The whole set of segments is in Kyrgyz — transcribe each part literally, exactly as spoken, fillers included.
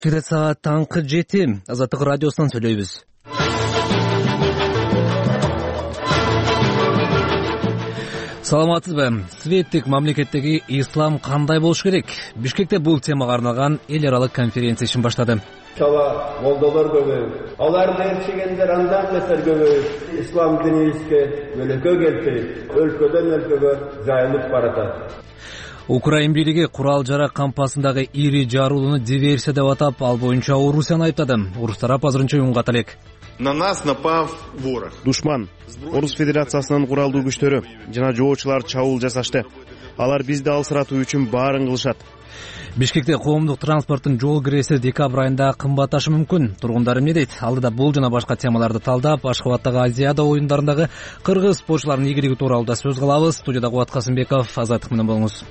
Эфирде саат таңкы жети. Азаттык радиосунан сүйлөйбүз. Саламатсызбы? Светтик мамлекеттеги ислам кандай болуш керек? Бишкекте бул темага арналган эл аралык конференция ишин баштады. Чала молдолор көбөйүп, аларды ээрчигендер андан несер көбөйүп, ислам динибизге өлөкө келтирип, өлкөдөн өлкөгө жайылып баратат. Украин бийлиги курал жарак кампасындагы ири жарылууну диверсия деп атап, ал боюнча Орусияны айыптады. Орус тарап азырынча уюнга элек. На нас напав ворог. Душман, Орус Федерациясынын куралдуу күчтөрү жана жоочулар чабуул жасашты. Алар бизди алсыратуу үчүн баарын кылышат. Бишкекте коомдук транспорттун жол киреси декабрь айында кымбатташы мүмкүн. Тургундар эмне дейт? Алдыда бул жана башка темаларды талдап, Ашхабадтагы Азиада оюндарындагы кыргыз спортчуларынын ийгилиги тууралуу да сөз кылабыз. Студияда Кубат Касымбеков, Азаттык менен болуңуз.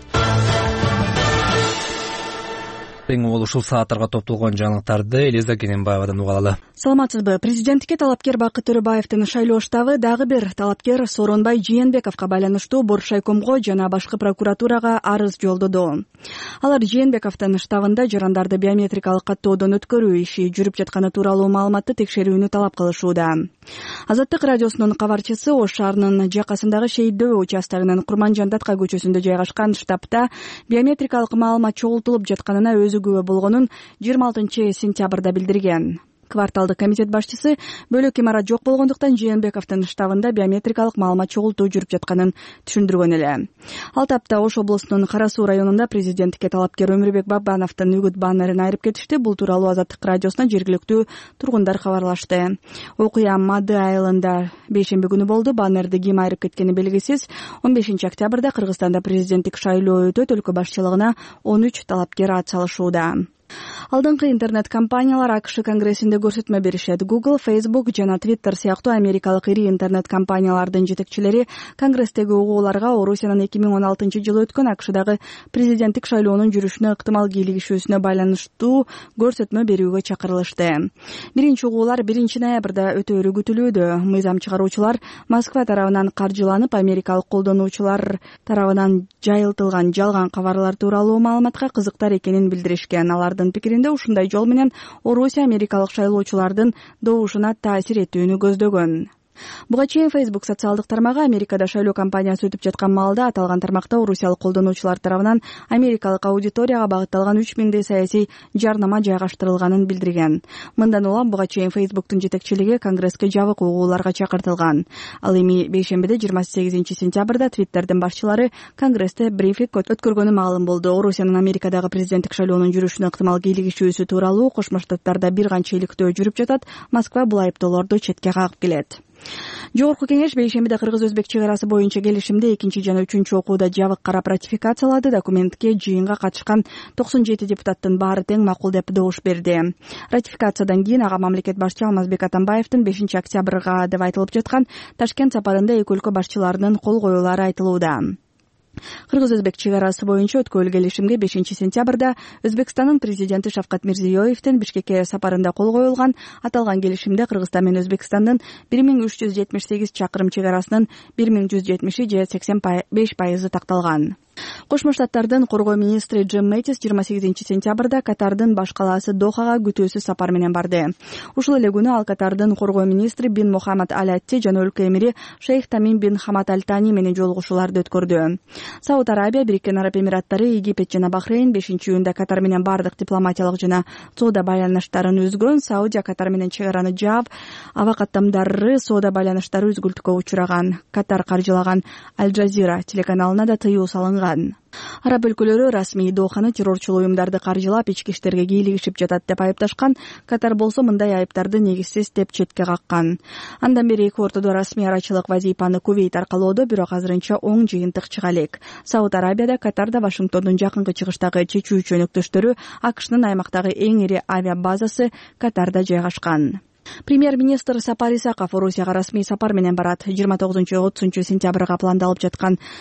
Ушул сааттарга топтолгон жаңылыктарды Элиза Кененбаевадан уга алалы. Саламатсызбы? Президенттикке талапкер Бакыт Төрөбаевдин шайлоо штабы дагы бир талапкер Сооронбай Жээнбековго байланыштуу Боршайкомго жана башкы прокуратурага арыз жолдоду. Алар Жээнбековдун штабында жарандарды биометрикалык каттоодон өткөрүү иши жүрүп жатканы тууралуу маалыматты текшерүүнү талап кылышууда. Азаттык радиосунун кабарчысы Ош шаарынын жакасындагы Шейдөө участогунун Курманжандатка көчөсүндө жайгашкан штабта биометрикалык маалымат чогултулуп жатканына өзү күбө болгонун жыйырма алтынчы сентябрда билдирген. Кварталдык комитет башчысы бөлөк имарат жок болгондуктан Жээнбековдун штабында биометрикалык маалымат чогултуу жүрүп жатканын түшүндүргөн эле. Ал тапта Ош облусунун Кара Суу районунда президенттикке талапкер Өмүрбек Бабановдун үгүт баннерин айырып кетишти. Бул тууралуу Азаттык радиосуна жергиликтүү тургундар кабарлашты. Окуя Мады айылында бейшемби күнү болду. Баннерди ким айырып кеткени белгисиз. он бешинчи октябрда Кыргызстанда президенттик шайлоо өтөт. Өлкө башчылыгына он үч талапкер ат салышууда. Алдыңкы интернет-компаниялар АКШ конгрессинде көрсөтмө беришет. Google, Facebook жана Twitter сыяктуу америкалык ири интернет-компаниялардын жетекчилери конгресстеги угууларга Орусиянын эки миң он алтынчы жылы өткөн АКШдагы президенттик шайлоонун жүрүшүнө ыктымал кийлигишүүсүнө байланыштуу көрсөтмө берүүгө чакырылышты. Биринчи угуулар биринчи ноябрда өтөөрү күтүлүүдө. Мыйзам чыгаруучулар Москва тарабынан каржыланып, америкалык колдонуучулар тарабынан жайылтылган жалган кабарлар тууралуу маалыматка кызыктар экенин билдиришкен. Алардын пикиринде ушундай жол менен Орусия америкалык шайлоочулардын добушуна таасир этүүнү көздөгөн. Буга чейин Facebook социалдык тармагы Америкада шайлоо кампаниясы өтүп жаткан маалда аталган тармакта орусиялык колдонуучулар тарабынан америкалык аудиторияга багытталган үч миңдей саясий жарнама жайгаштырылганын билдирген. Мындан улам буга чейин Facebooктун жетекчилиги Конгресске жабык угууларга чакыртылган. Ал эми бейшембиде жыйырма сегизинчи сентябрда Twitterдин башчылары Конгрессте брифинг өткөргөнү маалым болду. Орусиянын Америкадагы президенттик шайлоонун жүрүшүнө ыктымал кийлигишүүсү тууралуу Кошмо Штаттарда бир канча иликтөө жүрүп жатат. Москва бул айыптоолорду четке кагып келет. Жогорку кеңеш бейшембиде кыргыз-өзбек чек арасы боюнча келишимди экинчи жана үчүнчү окууда жабык карап ратификациялады. Документке жыйынга катышкан токсон жети депутаттын баары тең макул деп добуш берди. Ратификациядан кийин ага мамлекет башчы Алмазбек Атамбаевдин бешинчи октябрга деп айтылып жаткан Ташкент сапарында эки өлкө башчыларынын кол коюулары айтылууда. Кыргыз-өзбек чек арасы боюнча өткөрүл келишимге бешинчи сентябрда Өзбекстандын президенти Шавкат Мирзиёевдин Бишкекке сапарында кол коюлган. Аталган келишимде Кыргызстан менен Өзбекстандын бир миң үч жүз жетимиш сегиз чакырым чек арасынын бир миң жүз жетимиши же сексен беш пайызы такталган. Кошмо Штаттардын коргоо министри Джим Мэтис жыйырма сегизинчи сентябрда Катардын баш калаасы Дохага күтүүсүз сапар менен барды. Ушул эле күнү ал Катардын коргоо министри Бин Мухаммад Аль Атти жана өлкө эмири Шейх Тамим бин Хамад Аль Тани менен жолугушууларды өткөрдү. Сауд Арабия, Бириккен Араб Эмираттары, Египет жана Бахрейн бешинчи июнда Катар менен бардык дипломатиялык жана соода байланыштарын үзгөн. Саудия Катар менен чек араны жаап, аба каттамдары соода байланыштары үзгүлтүккө учураган. Катар каржылаган Аль Джазира телеканалына да тыюу салынган. Араб өлкөлөрү расмий Доханы террорчулуу уюмдарды каржылап, ички иштерге кийлигишип жатат деп айыпташкан. Катар болсо мындай айыптарды негизсиз деп четке каккан. Андан бери эки ортодо расмий арачылык вазифаны Кувейт аркалоодо, бирок азырынча оң жыйынтык чыга элек. Сауд Арабияда, Катарда Вашингтондун жакынкы чыгыштагы чечүүчү өнөктөштөрү АКШнын аймактагы эң ири авиабазасы Катарда жайгашкан. Премьер-министр Сапар Исаков Орусияга расмий сапар менен барат. жыйырма тогузунчу отузунчу сентябрга пландалып жаткан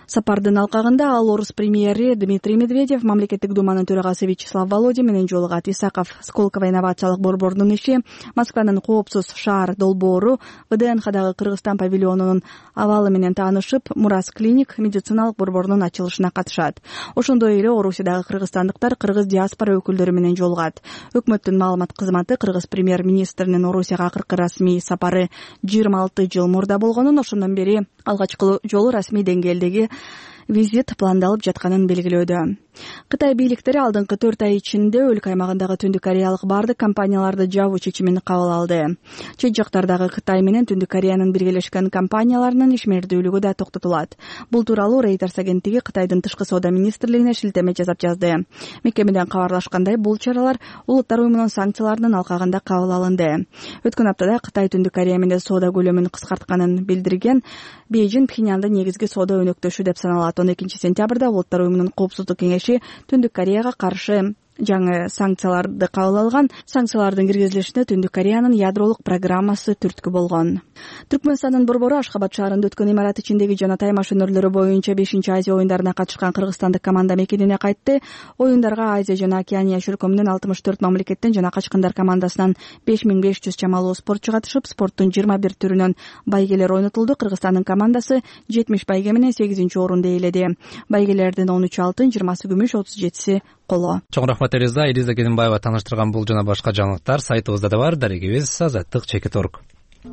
Сапардын алкагында ал орус премьери Дмитрий Медведев, мамлекеттик думанын төрагасы Вячеслав Володин менен жолугат. Исаков Сколково инновациялык борборунун иши, Москванын коопсуз шаар долбоору, вэ дэ эн хадагы Кыргызстан павильонунун абалы менен таанышып, Мурас клиник медициналык борборунун ачылышына катышат. Ошондой эле Орусиядагы кыргызстандыктар кыргыз диаспора өкүлдөрү менен жолугат. Өкмөттүн маалымат кызматы кыргыз премьер-министринин Орусияга акыркы расмий сапары жыйырма алты жыл мурда болгонун, ошондон бери алгачкы жолу расмий деңгээлдеги визит пландалып жатканын белгилөөдө. Кытай бийликтери алдыңкы төрт ай ичинде өлкө аймагындагы Түндүк Кореялык бардык компанияларды жабуу чечимин кабыл алды. Чет жактардагы Кытай менен Түндүк Кореянын биргелешкен компанияларынын ишмердүүлүгү да токтотулат. Бул тууралуу Reuters агенттиги Кытайдын тышкы соода министрлигине шилтеме жасап жазды. Мекемеден кабарлашкандай, бул чаралар Улуттар уюмунун санкцияларынын алкагында кабыл алынды. Өткөн аптада Кытай Түндүк Корея менен соода көлөмүн кыскартканын билдирген Бейжин Пхеньянды негизги соода өнөктөшү деп саналат. он экинчи сентябрда Улуттар уюмунун коопсуздук кеңеши Түндүк Кореяга каршы жаңы санкцияларды кабыл алган. Санкциялардын киргизилишине Түндүк Кореянын ядролук программасы түрткү болгон. Түркмөнстандын борбору Ашхабад шаарында өткөн имарат ичиндеги жана таймаш өнөрлөрү боюнча бешинчи Азия оюндарына катышкан кыргызстандык команда мекенине кайтты. Оюндарга Азия жана Океания чөлкөмүнөн алтымыш төрт мамлекеттен жана качкындар командасынан беш миң беш жүз чамалуу спортчу катышып, спорттун жыйырма бир түрүнөн байгелер ойнотулду. Кыргызстандын командасы жетимиш байге менен сегизинчи орунду ээледи. Байгелердин он үч алтын, жыйырмасы күмүш, отуз жетиси коло. Чоң рахмат Элиза. Элиза Кененбаева тааныштырган бул жана башка жаңылыктар сайтыбызда да бар. Дарегибиз азаттык чекит орг.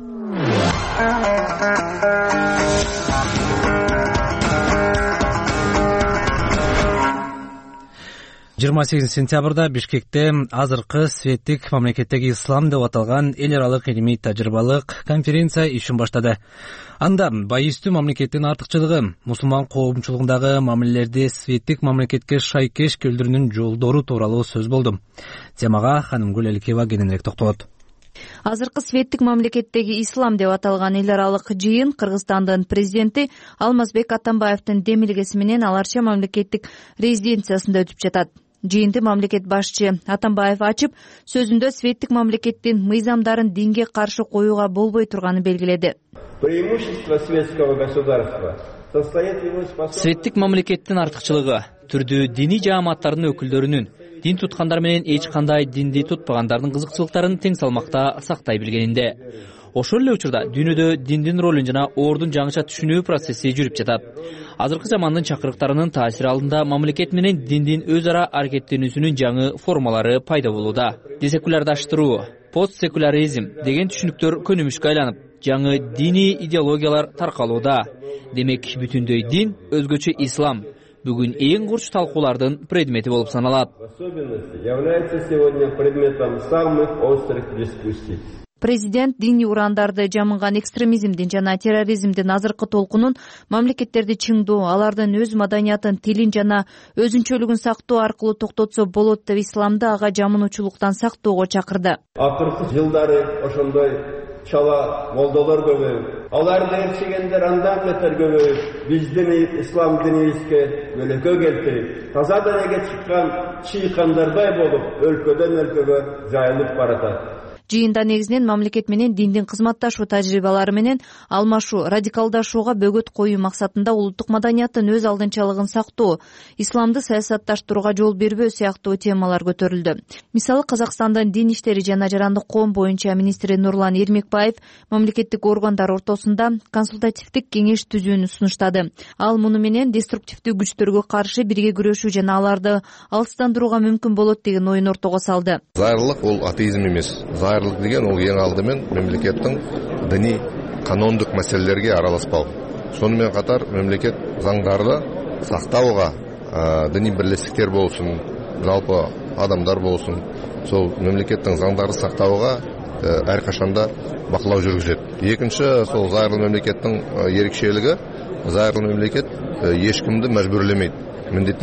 жыйырма сегизинчи сентябрда Бишкекте азыркы светтик мамлекеттеги ислам деп аталган эл аралык илимий тажрыйбалык конференция ишин баштады. Анда байыстуу мамлекеттин артыкчылыгы, мусулман коомчулугундагы мамилелерди светтик мамлекетке шайкеш келтирүүнүн жолдору тууралуу сөз болду. Темага Ханымгүл Эликеева кененирээк токтолот. Азыркы светтик мамлекеттеги ислам деп аталган эл аралык жыйын Кыргызстандын президенти Алмазбек Атамбаевдин демилгеси менен Аларча мамлекеттик резиденциясында өтүп жатат. Жыйынды мамлекет башчы Атамбаев ачып, сөзүндө светтик мамлекеттин мыйзамдарын динге каршы коюуга болбой турганын белгиледи. Преимущество светского государства состоит в его способности. Светтик мамлекеттин артыкчылыгы түрдүү диний жааматтардын өкүлдөрүнүн дин туткандар менен эч кандай динди тутпагандардын кызыкчылыктарын тең салмакта сактай билгенинде. Ошол эле учурда дүйнөдө диндин ролун жана ордун жаңыча түшүнүү процесси жүрүп жатат. Азыркы замандын чакырыктарынын таасири алдында мамлекет менен диндин өз ара аракеттенүүсүнүн жаңы формалары пайда болууда. Десекулярдаштыруу, постсекуляризм деген түшүнүктөр көнүмүшкө айланып, жаңы диний идеологиялар таркалууда. Демек, бүтүндөй дин, өзгөчө ислам бүгүн эң курч талкуулардын предмети болуп саналат. В особенности является сегодня предметом самых острых дискуссий. Президент диний урандарды жамынган экстремизмдин жана терроризмдин азыркы толкунун мамлекеттерди чыңдоо, алардын өз маданиятын, тилин жана өзүнчөлүгүн сактоо аркылуу токтотсо болот деп исламды ага жамынуучулуктан сактоого чакырды. Акыркы жылдары ошондой чала молдолор көбөйүп, аларды ээрчигендер андан бетер көбөйүп, биздин ислам динибизге өлөкө келтирип, тазадан эге чыккан чыйкандардай болуп, өлкөдөн өлкөгө жайылып баратат. Жыйында негизинен мамлекет менен диндин кызматташуу тажрыйбалары менен алмашуу, радикалдашууга бөгөт коюу максатында улуттук маданияттын өз алдынчалыгын сактоо, исламды саясатташтырууга жол бербөө сыяктуу темалар көтөрүлдү. Мисалы, Казакстандын дин иштери жана жарандык коом боюнча министри Нурлан Эрмекбаев мамлекеттик органдар ортосунда консультативдик кеңеш түзүүнү сунуштады. Ал муну менен деструктивдүү күчтөргө каршы бирге күрөшүү жана аларды алыстандырууга мүмкүн болот деген оюн ортого салды. Зайырлык ол атеизм эмес. Зайырлык деген ол ең алдымен мемлекеттің діни канондық мәселелерге араласпау. Сонымен қатар мемлекет заңдарды сақтауға, діни бірлестіктер болсын, жалпы адамдар болсын, сол мемлекеттің заңдарды сақтауға әрқашанда бақылау жүргізеді. Екінші, сол зайырлы мемлекеттің ерекшелігі, зайырлы мемлекет ешкімді мәжбүрлемейді, міндеттемейді.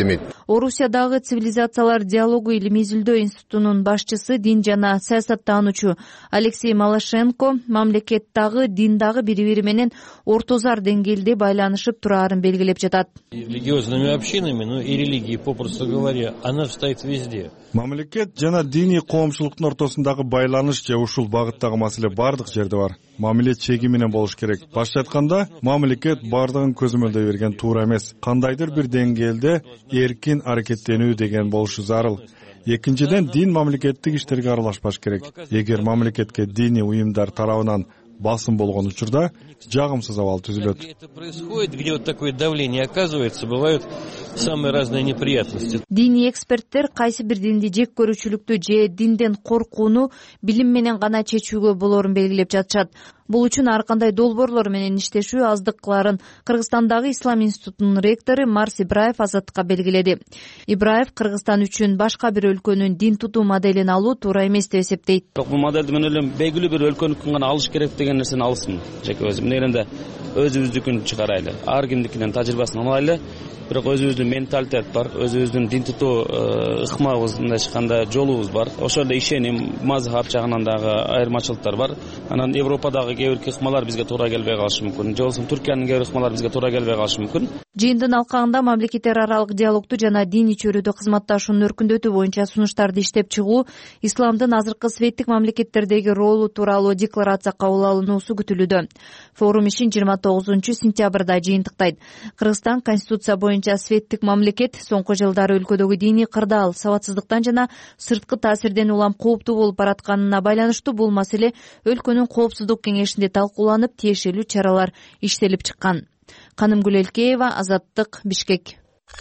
Орусиядагы цивилизациялар диалогу илимий изилдөө институтунун башчысы, дин жана саясаттануучу Алексей Малашенко мамлекеттагы диндагы бири-бири менен ортозар деңгээлде байланышып тураарын белгилеп жатат. Религиозными общинами, ну и религией, попросту говоря, она стоит везде. Мамлекет жана диний коомчулуктун ортосундагы байланыш же ушул багыттагы маселе бардык жерде бар. Мамиле чеги менен болуш керек. Башка айтканда, мамлекет бардыгын көзөмөлдөй берген туура эмес. Кандайдыр бир деңгээлде эркин аракеттенүү деген болушу зарыл. Экинчиден, дин мамлекеттик иштерге аралашпаш керек. Эгер мамлекетке диний уюмдар тарабынан басым болгон учурда жагымсыз абал түзүлөт. Это происходит, где вот такое давление оказывается, бывают самые разные неприятности. Диний эксперттер кайсы бир динди жек көрүүчүлүктү же динден коркууну билим менен гана чечүүгө болоорун белгилеп жатышат. Бул үчүн ар кандай долбоорлор менен иштешүү аздык кылаарын Кыргызстандагы Ислам институтунун ректору Марс Ибраев Азаттыкка белгиледи. Ибраев Кыргызстан үчүн башка бир өлкөнүн дин тутуу моделин алуу туура эмес деп эсептейт. Бул модельди мен ойлойм, белгилүү бир өлкөнүкүн гана алыш керек деген нерсени алсын. Жеке өзүм негенде өзүбүздүкүн чыгарайлы, ар кимдикинен тажрыйбасын алайлы. Бирок өзүбүздүн менталитет бар, өзүбүздүн дин тутуу ыкмабыз, мындайча айтканда жолубуз бар. Ошол эле ишеним, мазхаб жагынан дагы айырмачылыктар бар. Анан Европадагы кээ бир ыкмалар бизге туура келбей калышы мүмкүн. Же болбосо Түркиянын кээ бир ыкмалары бизге туура келбей калышы мүмкүн. Жыйындын алкагында мамлекеттер аралык диалогду жана диний чөйрөдө кызматташууну өркүндөтүү боюнча сунуштарды иштеп чыгуу, исламдын азыркы светтик мамлекеттердеги ролу тууралуу декларация кабыл алынуусу күтүлүүдө. Форум ишин жыйырма тогузунчу сентябрда жыйынтыктайт. Кыргызстан конституция боюнча светтик мамлекет, соңку жылдары өлкөдөгү диний кырдаал, сабатсыздыктан жана сырткы таасирден улам кооптуу болуп баратканына байланыштуу бул маселе өлкөнүн коопсуздук кеңешинде талкууланып, тиешелүү чаралар иштелип чыккан. Канымгүл Элкеева, Азаттык, Бишкек.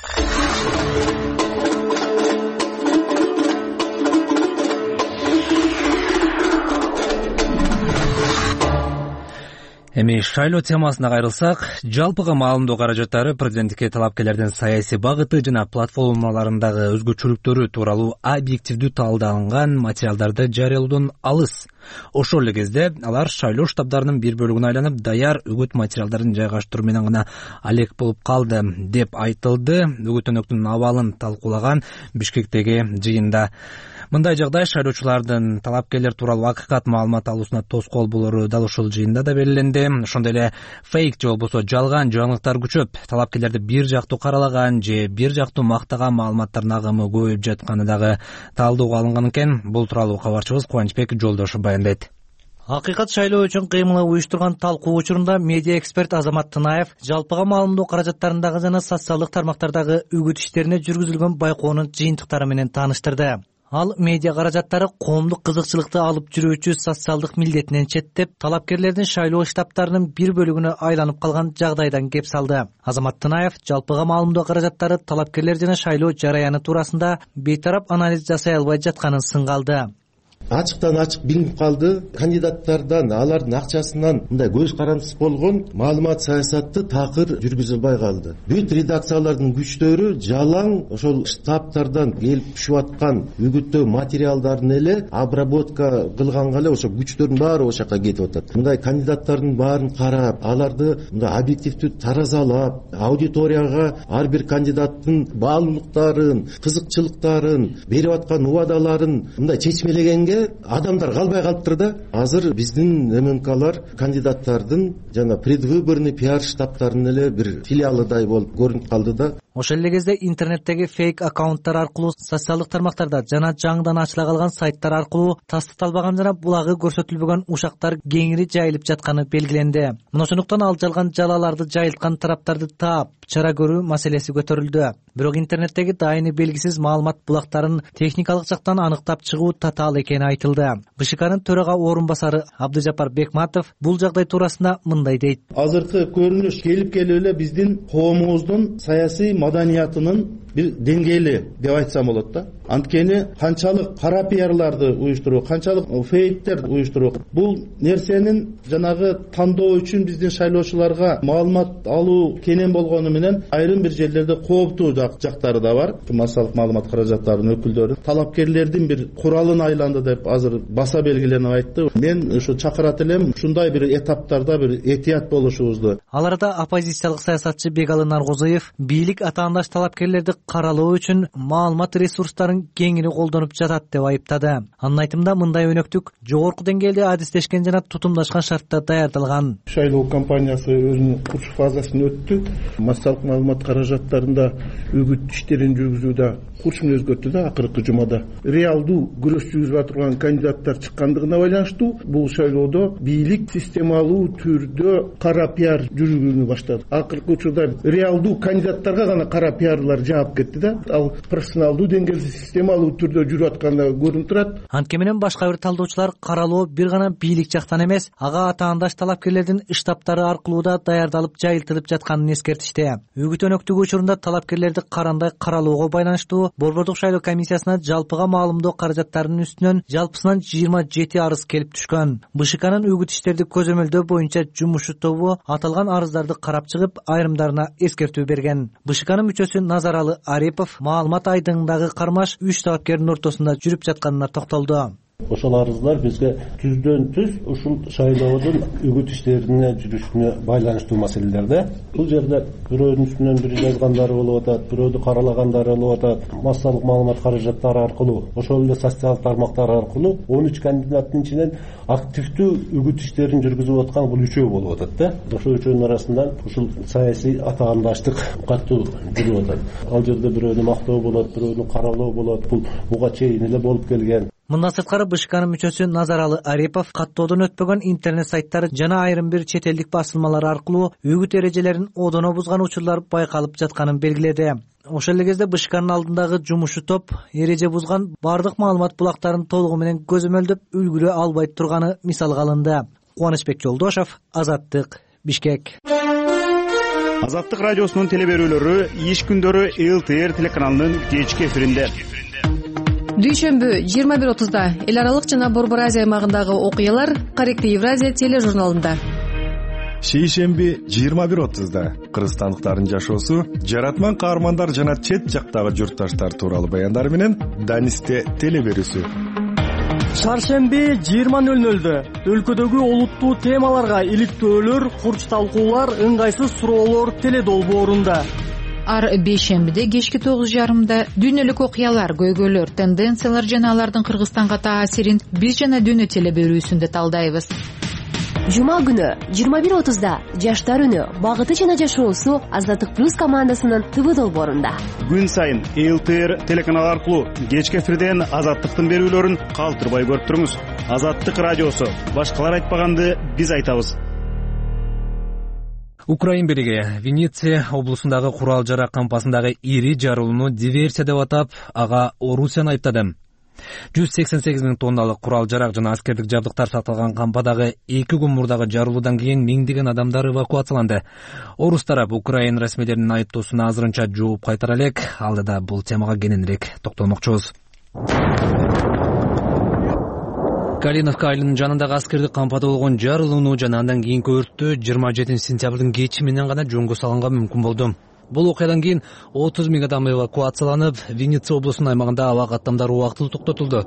Эми шайлоо темасына кайрылсак, жалпыга маалымдоо каражаттары президенттикке талапкерлердин саясий багыты жана платформаларындагы өзгөчөлүктөрү тууралуу объективдүү талдаалган материалдарды жарыялоодон алыс. Ошол эле кезде алар шайлоо штабдарынын бир бөлүгүнө айланып, даяр үгүт материалдарын жайгаштыруу менен гана алек болуп калды деп айтылды үгүт-өнөктүн абалын талкуулаган Бишкектеги жыйында. Мындай жагдай шайлоочулардын талапкерлер тууралуу акыйкат маалымат алуусуна тоскоол болору дал ушул жыйында да белгиленди. Ошондой эле фейк же болбосо жалган жаңылыктар күчөп, талапкерлерди бир жактуу каралаган же бир жактуу мактаган маалыматтардын агымы көбөйүп жатканы дагы талдоого алынган экен. Бул тууралуу кабарчыбыз Кубанычбек Жолдошов баяндайт. Акыйкат шайлоо үчүн кыймылы уюштурган талкуу учурунда медиа эксперт Азамат Тынаев жалпыга маалымдоо каражаттарындагы жана социалдык тармактардагы үгүт иштерине жүргүзүлгөн байкоонун жыйынтыктары менен тааныштырды. Ал медиа каражаттары коомдук кызыкчылыкты алып жүрүүчү социалдык милдетинен четтеп, талапкерлердин шайлоо штабтарынын бир бөлүгүнө айланып калган жагдайдан кеп салды. Азамат Тынаев жалпыга маалымдоо каражаттары талапкерлер жана шайлоо жараяны туурасында бейтарап анализ жасай албай жатканын сынгалды. Ачыктан ачык билинип калды. Кандидаттардан, алардын акчасынан мындай көз карандысыз болгон маалымат саясатты такыр жүргүзүлбөй калды. Бүт редакциялардын күчтөрү жалаң ошол штабтардан келип түшүп аткан үгүттөө материалдарын эле обработка кылганга эле ошо күчтөрдүн баары ошол жака кетип атат. Мындай кандидаттардын баарын карап, аларды мындай объективдүү таразалап, аудиторияга ар бир кандидаттын баалуулуктарын, кызыкчылыктарын, берип аткан убадаларын мындай чечмелегенге адамдар калбай калыптыр да. Азыр биздин ММКлар кандидаттардын жана предвыборный пиар штабтарынын эле бир филиалыдай болуп көрүнүп калды да. Ошол эле кезде интернеттеги фейк аккаунттар аркылуу, социалдык тармактарда жана жаңыдан ачыла калган сайттар аркылуу тастыкталбаган жана булагы көрсөтүлбөгөн ушактар кеңири жайылып жатканы белгиленди. Мына ошондуктан ал жалган жалаларды жайылткан тараптарды таап, чара көрүү маселеси көтөрүлдү. Бирок интернеттеги дайыны белгисиз маалымат булактарын техникалык жактан аныктап чыгуу татаал экени айтылды. БШКнын төрага орун басары Абдыжапар Бекматов бул жагдай туурасында мындай дейт. Азыркы көрүнүш келип келип эле биздин коомубуздун саясий маданиятынын бир деңгээли деп айтсам болот да. Анткени канчалык кара пиарларды уюштуруу, канчалык фейктер уюштуруу, бул нерсенин жанагы тандоо үчүн биздин шайлоочуларга маалымат алуу кенен болгону менен айрым бир жерлерде кооптуу жактары да бар. Массалык маалымат каражаттарынын өкүлдөрү талапкерлердин бир куралын айланды деп азыр баса белгиленип айтты. Мен ушу чакырат элем ушундай бир этаптарда бир этият болушубузду. Аларда оппозициялык саясатчы Бегалы Наргозоев бийлик атаандаш талапкерлерди каралоо үчүн маалымат ресурстарын кеңири колдонуп жатат деп айыптады. Анын айтымында мындай өнөктүк жогорку деңгээлде адистешкен жана тутумдашкан шартта даярдалган. Шайлоо кампаниясы өзүнүн курч фазасын өттү. Массалык маалымат каражаттарында үгүт иштерин жүргүзүүдө курч мүнөзгө өттү да акыркы жумада. Реалдуу күрөш жүргүзүп турган кандидаттар чыккандыгына байланыштуу бул шайлоодо бийлик системалуу түрдө кара пиар жүргүзүүнү баштады. Акыркы учурда реалдуу кандидаттарга гана кара пиарлар жаап кетти да. Ал профессионалдуу деңгээлде системалуу түрдө жүрүп атканда көрүнүп турат. Анткени менен башка бир талдоочулар каралоо бир гана бийлик жактан эмес, ага атаандаш талапкерлердин штабтары аркылуу да даярдалып жайылтылып жатканын эскертишти. Үгүт өнөктүгү учурунда талапкерлерди карандай каралоого байланыштуу Борбордук шайлоо комиссиясына жалпыга маалымдоо каражаттарынын үстүнөн жалпысынан жыйырма жети арыз келип түшкөн. БШКнын үгүт иштерди көзөмөлдөө боюнча жумуш тобу аталган арыздарды карап чыгып, айрымдарына эскертүү берген. БШКнын мүчөсү Назаралы Арипов маалымат айдыңындагы кармаш үч талапкердин ортосунда жүрүп жатканына токтолду. Ошол арыздар бизге түздөн түз ушул шайлоодун үгүт иштерине жүрүшүнө байланыштуу маселелерде. Бул жерде бирөөнүн үстүнөн бири жазгандары болуп атат, бирөөдү каралагандары болуп атат. Массалык маалымат каражаттары аркылуу, ошол эле социалдык тармактар аркылуу он үч кандидаттын ичинен активдүү үгүт иштерин жүргүзүп аткан бул үчөө болуп атат да. Ошол үчөөнүн арасынан ушул саясий атаандаштык катуу жүрүп атат. Ал жерде бирөөнү мактоо болот, бирөөнү каралоо болот. Бул буга чейин эле болуп келген. Мындан сырткары БШКнын мүчөсү Назаралы Арипов каттоодон өтпөгөн интернет сайттары жана айрым бир чет элдик басылмалар аркылуу үгүт эрежелерин одоно бузган учурлар байкалып жатканын белгиледи. Ошол эле кезде БШКнын алдындагы жумушу топ эреже бузган бардык маалымат булактарын толугу менен көзөмөлдөп үлгүрө албай турганы мисалга алынды. Кубанычбек Жолдошов, Азаттык, Бишкек. Азаттык радиосунун телеберүүлөрү иш күндөрү эл тэ эр телеканалынын кечки эфиринде. Дүйшөмбү жыйырма бир отузда эл аралык жана Борбор Азия аймагындагы окуялар Каректи Евразия тележурналында. Шейшемби жыйырма бир отузда кыргызстандыктардын жашоосу, жаратман каармандар жана чет жактагы журтташтар тууралуу баяндар менен Данисте телеберүүсү. Шаршемби жыйырма нөл нөлдө өлкөдөгү олуттуу темаларга иликтөөлөр, курч талкуулар, ыңгайсыз суроолор теледолбоорунда. Ар бейшембиде кечки тогуз жарымда дүйнөлүк окуялар, көйгөйлөр, тенденциялар жана алардын Кыргызстанга таасирин биз жана дүйнө телеберүүсүндө талдайбыз. Жума күнү жыйырма бир отузда жаштар үнү, багыты жана жашоосу Азаттык плюс командасынын ТВ долбоорунда. Күн сайын эл тэ эр телеканалы аркылуу кечки эфирден Азаттыктын берүүлөрүн калтырбай көрүп туруңуз. Азаттык радиосу, башкалар айтпаганды биз айтабыз. Украин бириги Винница облусундагы курал жарак кампасындагы ири жарылууну диверсия деп атап, ага Орусияны айыптады. жүз сексен сегиз миң тонналык курал жарак жана аскердик жабдыктар сакталган кампадагы эки күн мурдагы жарылуудан кийин миңдеген адамдар эвакуацияланды. Орус тарап Украин расмийлеринин айыптоосуна азырынча жооп кайтара элек. Алдыда бул темага кененирээк токтолмокчубуз. Калиновка айылынын жанындагы аскердик кампада болгон жарылууну жана андан кийинки өрттү жыйырма жетинчи сентябрдын кечи менен гана жөнгө салганга мүмкүн болду. Бул окуядан кийин отуз миң адам эвакуацияланып, Винница облусунун аймагында аба каттамдары убактылуу токтотулду.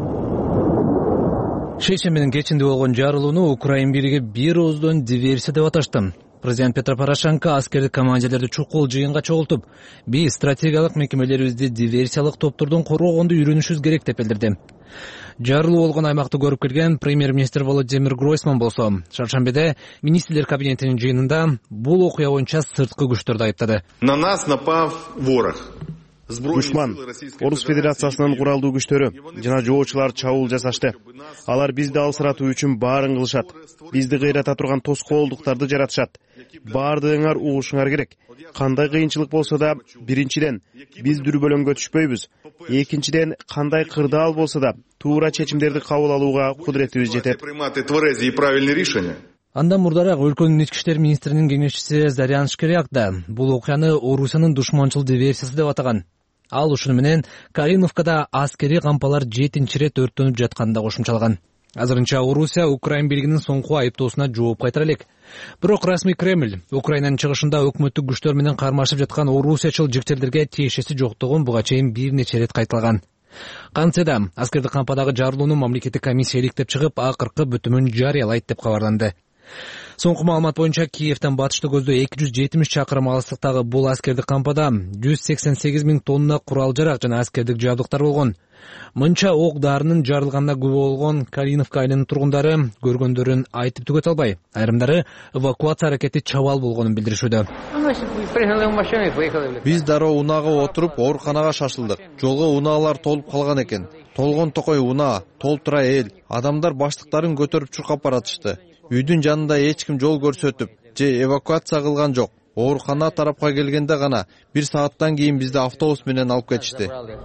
Шейшембинин кечинде болгон жарылууну Украин бириги бир ооздон диверсия деп аташты. Президент Петр Порошенко аскердик командирлерди чукул жыйынга чогултуп, биз стратегиялык мекемелерибизди диверсиялык топтордон коргогонду үйрөнүшүбүз керек деп билдирди. Жарылуу болгон аймакты көрүп келген премьер-министр Володимир Гройсман болсо, шаршембиде министрлер кабинетинин жыйынында бул окуя боюнча сырткы күчтөрдү айыптады. На нас напав ворог. Душман, Орус Федерациясынын куралдуу күчтөрү жана жоочулар чабуул жасашты. Алар бизди алсыратуу үчүн баарын кылышат. Бизди кыйрата турган тоскоолдуктарды жаратышат. Баардыгыңар угушуңар керек. Кандай кыйынчылык болсо да, биринчиден биз дүрбөлөңгө түшпөйбүз. Экинчиден, кандай кырдаал болсо да, туура чечимдерди кабыл алууга кудуретибиз жетет. Андан мурдараак өлкөнүн ички иштер министринин кеңешчиси Зарян Шкиряк да бул окуяны Орусиянын душманчыл диверсиясы деп атаган. Ал ушуну менен Калиновкада аскерий кампалар жетинчи ирет өрттөнүп жатканын да кошумчалаган. Азырынча Орусия Украин бийлигинин соңку айыптоосуна жооп кайтара элек. Бирок расмий Кремль Украинанын чыгышында өкмөттүк күчтөр менен кармашып жаткан орусиячыл жигчелдерге тиешеси жоктугун буга чейин бир нече ирет кайталаган. Кантсе да аскердик кампадагы жарылууну мамлекеттик комиссия иликтеп чыгып, акыркы бүтүмүн жарыялайт деп кабарланды. Соңку маалымат боюнча Киевден батышты көздөө эки жүз жетимиш чакырым алыстыктагы бул аскердик кампада жүз сексен сегиз миң тонна курал жарак жана аскердик жабдыктар болгон. Мынча ок дарынын жарылганына күбө болгон Калиновка айылынын тургундары көргөндөрүн айтып түгөтө албай. Айрымдары эвакуация аракети чабал болгонун билдиришүүдө. Биз дароо унаага отуруп ооруканага шашылдык. Жолго унаалар толуп калган экен. Толгон токой унаа, толтура эл, адамдар баштыктарын көтөрүп чуркап баратышты. Үйдүн жанында эч ким жол көрсөтүп же эвакуация кылган жок. Оорукана тарапка келгенде гана бир сааттан кийин бизди автобус менен алып кетишти.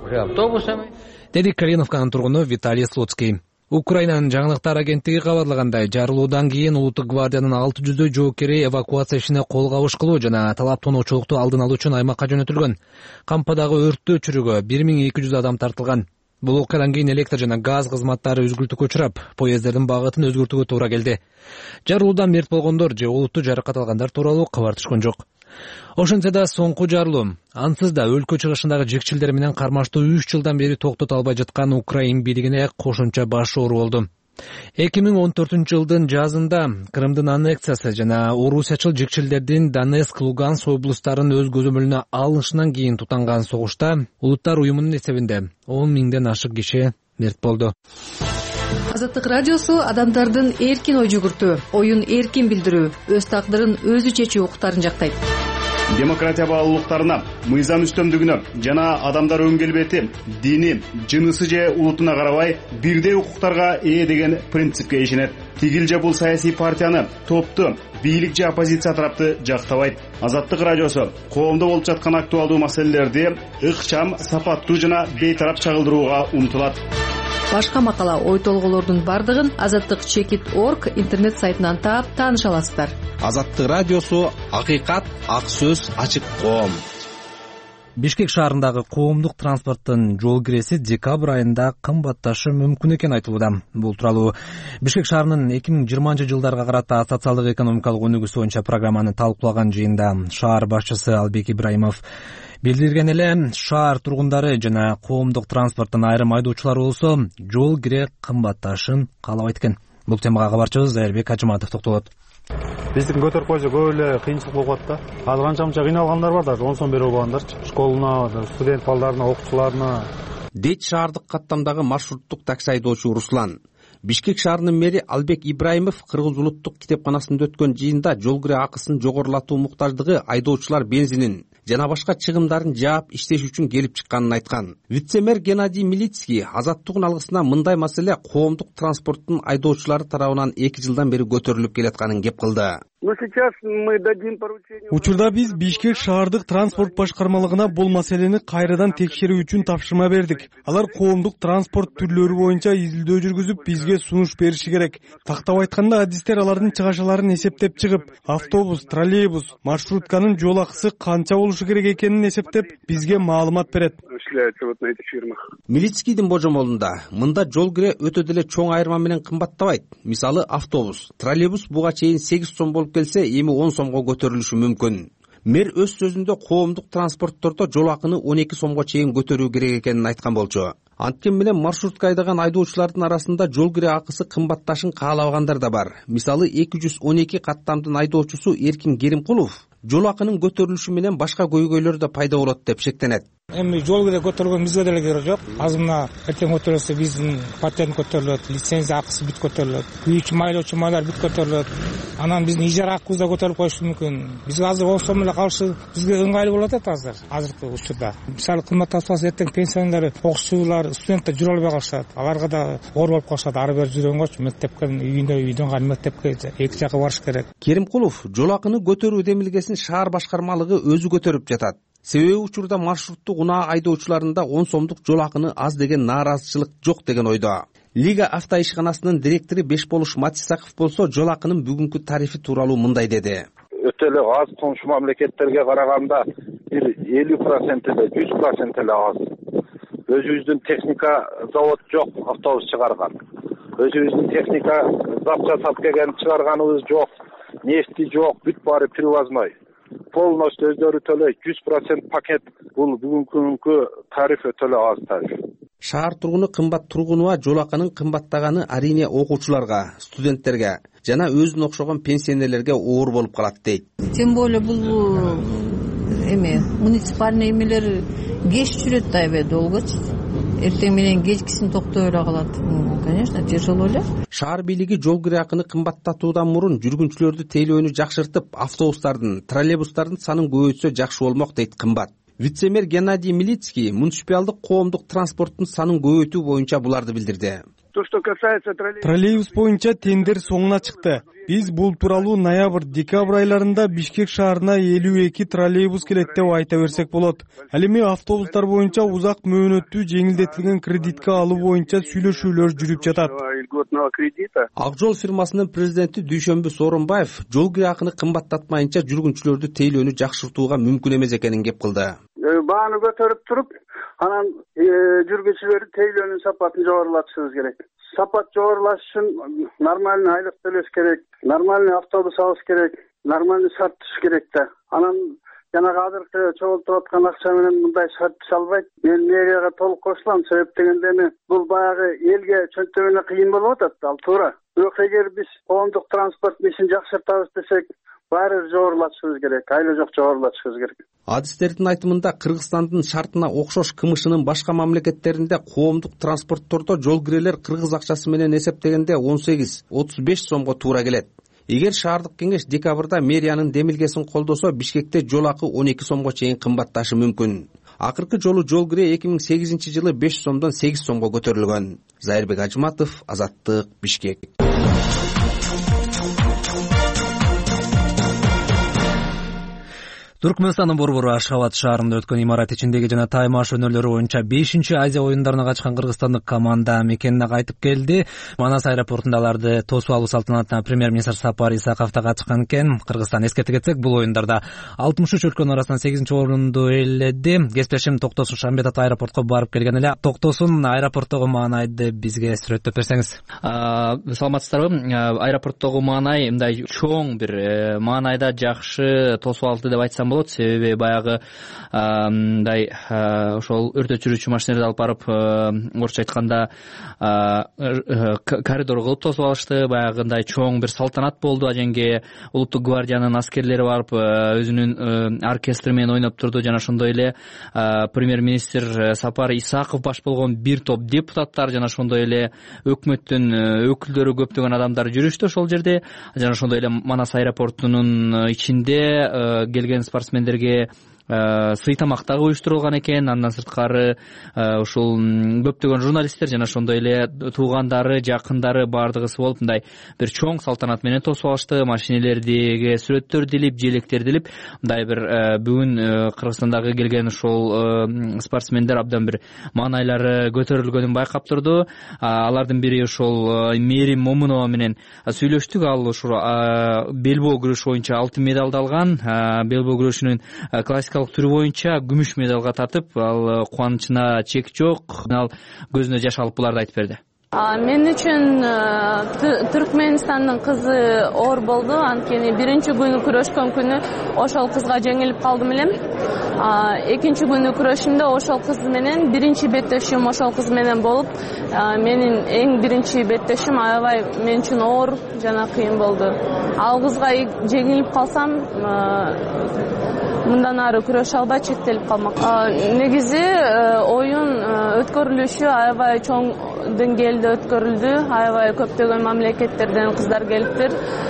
Деди Калиновканын тургуну Виталий Слуцкий. Украинанын жаңылыктар агенттиги кабарлагандай, жарылуудан кийин Улуттук гвардиянын алты жүздөй жоокери эвакуация ишине кол кабыш кылуу жана талап тоноочулукту алдын алуу үчүн аймакка жөнөтүлгөн. Кампадагы өрттү өчүрүүгө бир миң эки жүз адам тартылган. Бул окуядан кийин электр жана газ кызматтары үзгүлтүккө учурап, поезддердин багытын өзгөртүүгө туура келди. Жарылуудан мерт болгондор же олуттуу жаракат алгандар тууралуу кабар түшкөн жок. Ошентсе да соңку жарылуу ансыз да өлкө чыгышындагы жекчилдер менен кармаштуу үч жылдан бери токтото албай жаткан Украин бийлигине кошумча баш оору болду. эки миң он төртүнчү жылдын жазында Крымдын аннексиясы жана орусиячыл жекчилдердин Донецк, Луганск облустарын өз көзөмөлүнө алышынан кийин тутанган согушта Улуттар уюмунун эсебинде он миңден ашык киши мерт болду. Азаттык радиосу адамдардын эркин ой жүгүртүү, оюн эркин билдирүү, өз тагдырын өзү чечүү укуктарын жактайт. Демократия баалуулуктарына, мыйзам үстөмдүгүнө жана адамдар өн келбети, дини, жынысы же улутуна карабай бирдей укуктарга ээ деген принципке ишенет. Тигил же бул саясий партияны, топту, бийлик же оппозиция тарапты жактабайт. Азаттык радиосу коомдо болуп жаткан актуалдуу маселелерди ыкчам, сапаттуу жана бейтарап чагылдырууга умтулат. Башка макала, ой толголордун бардыгын азаттык чекит точка орг интернет сайтынан таап тааныша аласыздар. Азаттык радиосу акыйкат, ак сөз, ачык коом. Бишкек шаарындагы коомдук транспорттун жол киреси декабрь айында кымбатташы мүмкүн экени айтылууда. Бул тууралуу Бишкек шаарынын эки миң жыйырманчы жылдарга карата социалдык экономикалык өнүгүүсү боюнча программаны талкуулаган жыйында шаар башчысы Албек Ибраимов билдирген эле, шаар тургундары жана коомдук транспорттун айрым айдоочулары болсо жол кире кымбатташын каалабайт экен. Бул темага кабарчыбыз Айрбек Ажыматов токтолот. Биздин көтөрүп койсо көп эле кыйынчылык болуп калат да. Азыр канча мынча кыйналгандар бар да, он сом берип алгандарчы. Школуна, студент балдарына, окуучуларына. Дейт шаардык каттамдагы маршруттук такси айдоочу Руслан. Бишкек шаарынын мэри Албек Ибраимов Кыргыз улуттук китепканасында өткөн жыйында жол кире акысын жогорулатуу муктаждыгы айдоочулар бензинин жана башка чыгымдарын жаап иштеш үчүн келип чыкканын айткан. Вице-мэр Геннадий Милицкий азаттыгын алгысына мындай маселе коомдук транспорттун айдоочулары тарабынан эки жылдан бери көтөрүлүп келатканын кеп кылды. Учурда биз Бишкек шаардык транспорт башкармалыгына бул маселени кайрадан текшерүү үчүн тапшырма бердик. Алар коомдук транспорт түрлөрү боюнча изилдөө жүргүзүп бизге сунуш бериши керек. Тактап айтканда адистер алардын чыгашаларын эсептеп чыгып, автобус, троллейбус, маршрутканын жол акысы канча болушу керек экенин эсептеп бизге маалымат берет. Милицкийдин божомолунда мында жол кире өтө деле чоң айырма менен кымбаттабайт. Мисалы автобус, троллейбус буга чейин сегиз сом болуп келсе, эми он сомго көтөрүлүшү мүмкүн. Мэр өз сөзүндө коомдук транспорттордо жол акыны он эки сомго чейин көтөрүү керек экенин айткан болчу. Анткени менен маршрутка айдаган айдоочулардын арасында жол кире акысы кымбатташын каалабагандар да бар. Мисалы эки жүз он эки каттамдын айдоочусу Эркин Керимкулов жол акынын көтөрүлүшү менен башка көйгөйлөр да пайда болот деп шектенет. Эми жол кире көтөргөн бизге деле керек жок. Азыр мына эртең көтөрүлсө биздин патент көтөрүлөт, лицензия акысы бүт көтөрүлөт, күйүүчү майлоочу майлар бүт көтөрүлөт. Анан биздин ижара акыбыз да көтөрүлүп коюшу мүмкүн. Бизге азыр он сом эле калышы бизге ыңгайлуу болот эт азыр, азыркы учурда. Мисалы кымбатташпаса эртең пенсионерлер, окуучулар, студенттер жүрө албай калышат. Аларга да оор болуп калышат. Ары бери жүргөнгөчү мектепке үйүндө үйдөн калып мектепке эки жака барыш керек. Керимкулов жол акыны көтөрүү демилгесин шаар башкармалыгы өзү көтөрүп жатат. Себеби учурда маршруттук унаа айдоочуларында он сомдук жол акыны аз деген нааразычылык жок деген ойдо. Лига авто ишканасынын директору Бешболуш Матисаков болсо жол акынын бүгүнкү тарифи тууралуу мындай деди. Өтө эле аз коңшу мамлекеттерге караганда бир элүү процент эле, жүз процент эле аз. Өзүбүздүн техника завод жок, автобус чыгарган. Өзүбүздүн техника зап жасап келген чыгарганыбыз жок, нефти жок, бүт баары привозной. Полностью өздөрү төлөйт, жүз процент пакет. Бул бүгүнкү тариф өтө эле аз тариф. Шаар тургуну кымбат тургунуба жол акынын кымбаттаганы арине окуучуларга, студенттерге жана өзүнө окшогон пенсионерлерге оор болуп калат дейт. Тем более бул эме муниципальный эмелер кеч жүрөт да эбе долгочу. Эртең менен кечкисин токтой эле калат. Конечно, тяжело эле. Шаар бийлиги жол кире акыны кымбаттатуудан мурун жүргүнчүлөрдү тейлөөнү жакшыртып, автобустардын, троллейбустардын санын көбөйтсө жакшы болмок дейт кымбат. Вице-мэр Геннадий Милицкий муниципалдык коомдук транспорттун санын көбөйтүү боюнча буларды билдирди. Троллейбус боюнча тендер соңуна чыкты. Биз бул тууралуу ноябрь-декабрь айларында Бишкек шаарына элүү эки троллейбус келет деп айта берсек болот. Ал эми автобустар боюнча узак мөөнөттүү жеңилдетилген кредитке алуу боюнча сүйлөшүүлөр жүрүп жатат. Ак жол фирмасынын президенти Дүйшөмбү Сооронбаев жол кире акыны кымбаттатмайынча жүргүнчүлөрдү тейлөөнү жакшыртууга мүмкүн эмес экенин кеп кылды. Бааны көтөрүп туруп, анан жүргүнчүлөрдүн тейлөөнүн сапатын жогорулатышыбыз керек. Сапат жогорулаш үчүн нормальный айлык төлөш керек, нормальный автобус алыш керек, нормальный шарт түзүш керек да. Анан жанагы азыркы чогултуп аткан акча менен мындай шарт түзө албайт. Мен мэрияга толук кошулам, себеп дегенде эми бул баягы элге чөнтөгүнө кыйын болуп атат, ал туура. Бирок эгер биз коомдук транспорттун ишин жакшыртабыз десек, баары жогорулатышыбыз керек, айла жок жогорулатышыбыз керек. Адистердин айтымында Кыргызстандын шартына окшош кымышынын башка мамлекеттеринде коомдук транспорттордо жол кирелер кыргыз акчасы менен эсептегенде он сегиз — отуз беш сомго туура келет. Эгер шаардык кеңеш декабрда мэриянын демилгесин колдосо, Бишкекте жол акы он эки сомго чейин кымбатташы мүмкүн. Акыркы жолу жол кире эки миң сегизинчи жылы беш сомдон сегиз сомго көтөрүлгөн. Зайырбек Ажыматов, Азаттык, Бишкек. Түркмөнстандын борбору Ашхабад шаарында өткөн имарат ичиндеги жана таймаш өнөрлөрү боюнча бешинчи Азия оюндарына качкан кыргызстандык команда мекенине кайтып келди. Манас аэропортунда аларды тосуп алуу салтанатына премьер-министр Сапар Исаков да катышкан экен. Кыргызстан эскерте кетсек, бул оюндарда алтымыш үч өлкөнүн арасынан сегизинчи орунду ээледи. Кесиптешим Токтосун Шамбет аэропортко барып келген эле. Токтосун аэропорттогу маанайды бизге сүрөттөп берсеңиз. Саламатсыздарбы? Аэропорттогу маанай мындай чоң бир маанайда жакшы тосуп алды деп айтсам болот. Себеби баягы мындай ошол өртө өчүрүүчү машиналарды алып барып, орусча айтканда коридор кылып тосуп алышты. Баягындай чоң бир салтанат болду. Ажеңге улуттук гвардиянын аскерлери барып, өзүнүн оркестри менен ойноп турду. Жана ошондой эле премьер-министр Сапар Исаков баш болгон бир топ депутаттар жана ошондой эле өкмөттүн өкүлдөрү, көптөгөн адамдар жүрүштү ошол жерде. Жана ошондой эле Манас аэропортунун ичинде келген спортсмендерге сый тамак дагы уюштурулган экен. Андан сырткары ушул көптөгөн журналисттер жана ошондой эле туугандары, жакындары баардыгысы болуп мындай бир чоң салтанат менен тосуп алышты. Машинелердиги сүрөттөрдү илип, желектерди илип, мындай бир бүгүн Кыргызстандагы келген ушул спортсмендер абдан бир маанайлары көтөрүлгөнүн байкап турду. Алардын бири ушул Мерим Момунова менен сүйлөштүк. Ал ушул белбоо күрөшү боюнча алтын медалды алган. Белбоо күрөшүнүн классикалык түрү боюнча күмүш медалга татып, ал кубанычына чек жок. Ал көзүнө жаш алып буларды айтып берди. Мен үчүн Түркмөнстандын кызы оор болду. Анткени биринчи күнү күрөшкөн күнү ошол кызга жеңилип калдым элем. Экинчи күнү күрөшүмдө ошол кыз менен биринчи беттешим ошол кыз менен болуп, менин эң биринчи беттешим аябай мен үчүн оор жана кыйын болду. Ал кызга жеңилип калсам, мындан ары күрөшө албай чектелип калмак. Негизи оюн өткөрүлүшү аябай чоң деңгээлде өткөрүлдү. Аябай көптөгөн мамлекеттерден кыздар келиптир.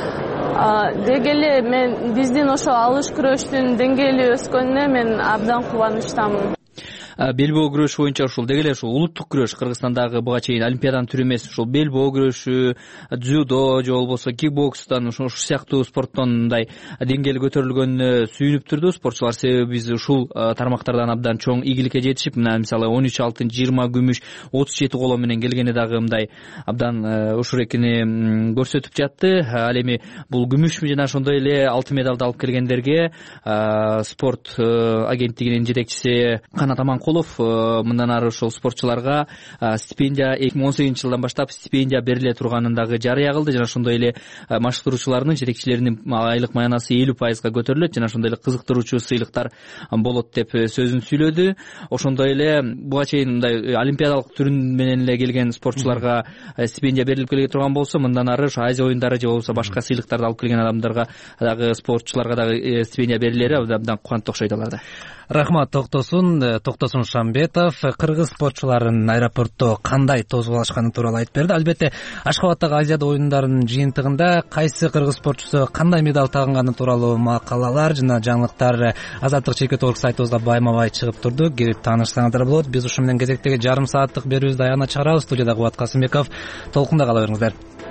Деги эле мен биздин ошо алыш күрөштүн деңгээли өскөнүнө мен абдан кубанычтамын. Белбоо күрөшү боюнча ушул деги эле ушул улуттук күрөш Кыргызстандагы буга чейин олимпиаданын түрү эмес, ушул белбоо күрөшү, дзюдо же болбосо кикбокстан ушул сыяктуу спорттон мындай деңгээли көтөрүлгөнүнө сүйүнүп турду спортчулар. Себеби биз ушул тармактардан абдан чоң ийгиликке жетишип, мына мисалы он үч алтын, жыйырма күмүш, отуз жети коло менен келгени дагы мындай абдан ушул экени көрсөтүп жатты. Ал эми бул күмүш жана ошондой эле алтын медалды алып келгендерге спорт агенттигинин жетекчиси Канат Аманкулов Жаманкулов мындан ары ошол спортчуларга стипендия эки миң он сегизинчи жылдан баштап стипендия бериле турганын дагы жарыя кылды жана ошондой эле машыктыруучулардын жетекчилеринин айлык маянасы элүү пайызга көтөрүлөт жана ошондой эле кызыктыруучу сыйлыктар болот деп сөзүн сүйлөдү. Ошондой эле буга чейин мындай олимпиадалык түрүн менен эле келген спортчуларга стипендия берилип келе турган болсо, мындан ары ошо Азия оюндары же болбосо башка сыйлыктарды алып келген адамдарга дагы, спортчуларга дагы стипендия берилери абдан кубанычтуу окшойт аларда. Рахмат Токтосун. Токтосун Шамбетов кыргыз спортчуларынын аэропортто кандай тосуп алышканы тууралуу айтып берди. Албетте Ашхабадтагы Азия оюндарынын жыйынтыгында кайсы кыргыз спортчусу кандай медаль тагынганы тууралуу макалалар жана жаңылыктар Азаттык Чекет Орг сайтыбызга байма-бай чыгып турду. Келип таанышсаңыздар болот. Биз ушу менен кезектеги жарым сааттык берүүбүздү аягына чыгарабыз. Студияда Кубат Касымбеков. Толкунда кала бериңиздер.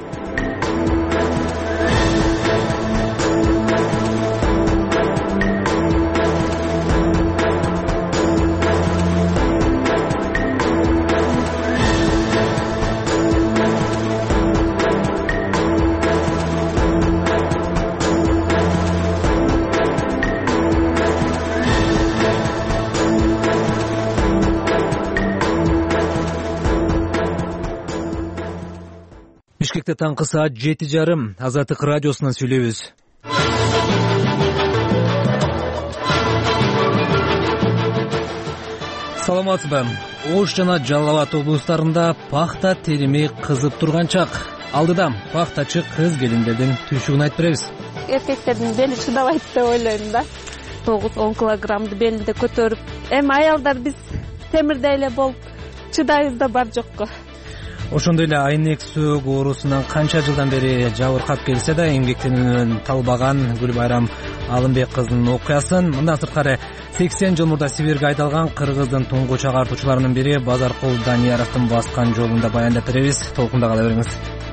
Бишкекте таңкы саат жети жарым. Азаттык радиосунан сүйлөйбүз. Саламатсызбы? Ош жана Жалал Абад облустарында пахта терими кызып турган чак. Алдыда пахтачы кыз келиндердин түйшүгүн айтып беребиз. Эркектердин бели чыдабайт деп ойлойм да. тогуз он килограммды белинде көтөрүп, эми аялдар биз темирдей эле болуп чыдайбыз да бар жокко. Ошондой эле айнек сөөк оорусунан канча жылдан бери жабыркап келсе да эмгектенүүнөн талбаган Гүлбайрам Алымбек кыздын окуясын мындан сырткары сексен жыл мурда Сибирге айдалган кыргыздын туңгуч агартуучуларынын бири Базаркул Данияровдун баскан жолунда баяндап беребиз. Толкунда кала бериңиз.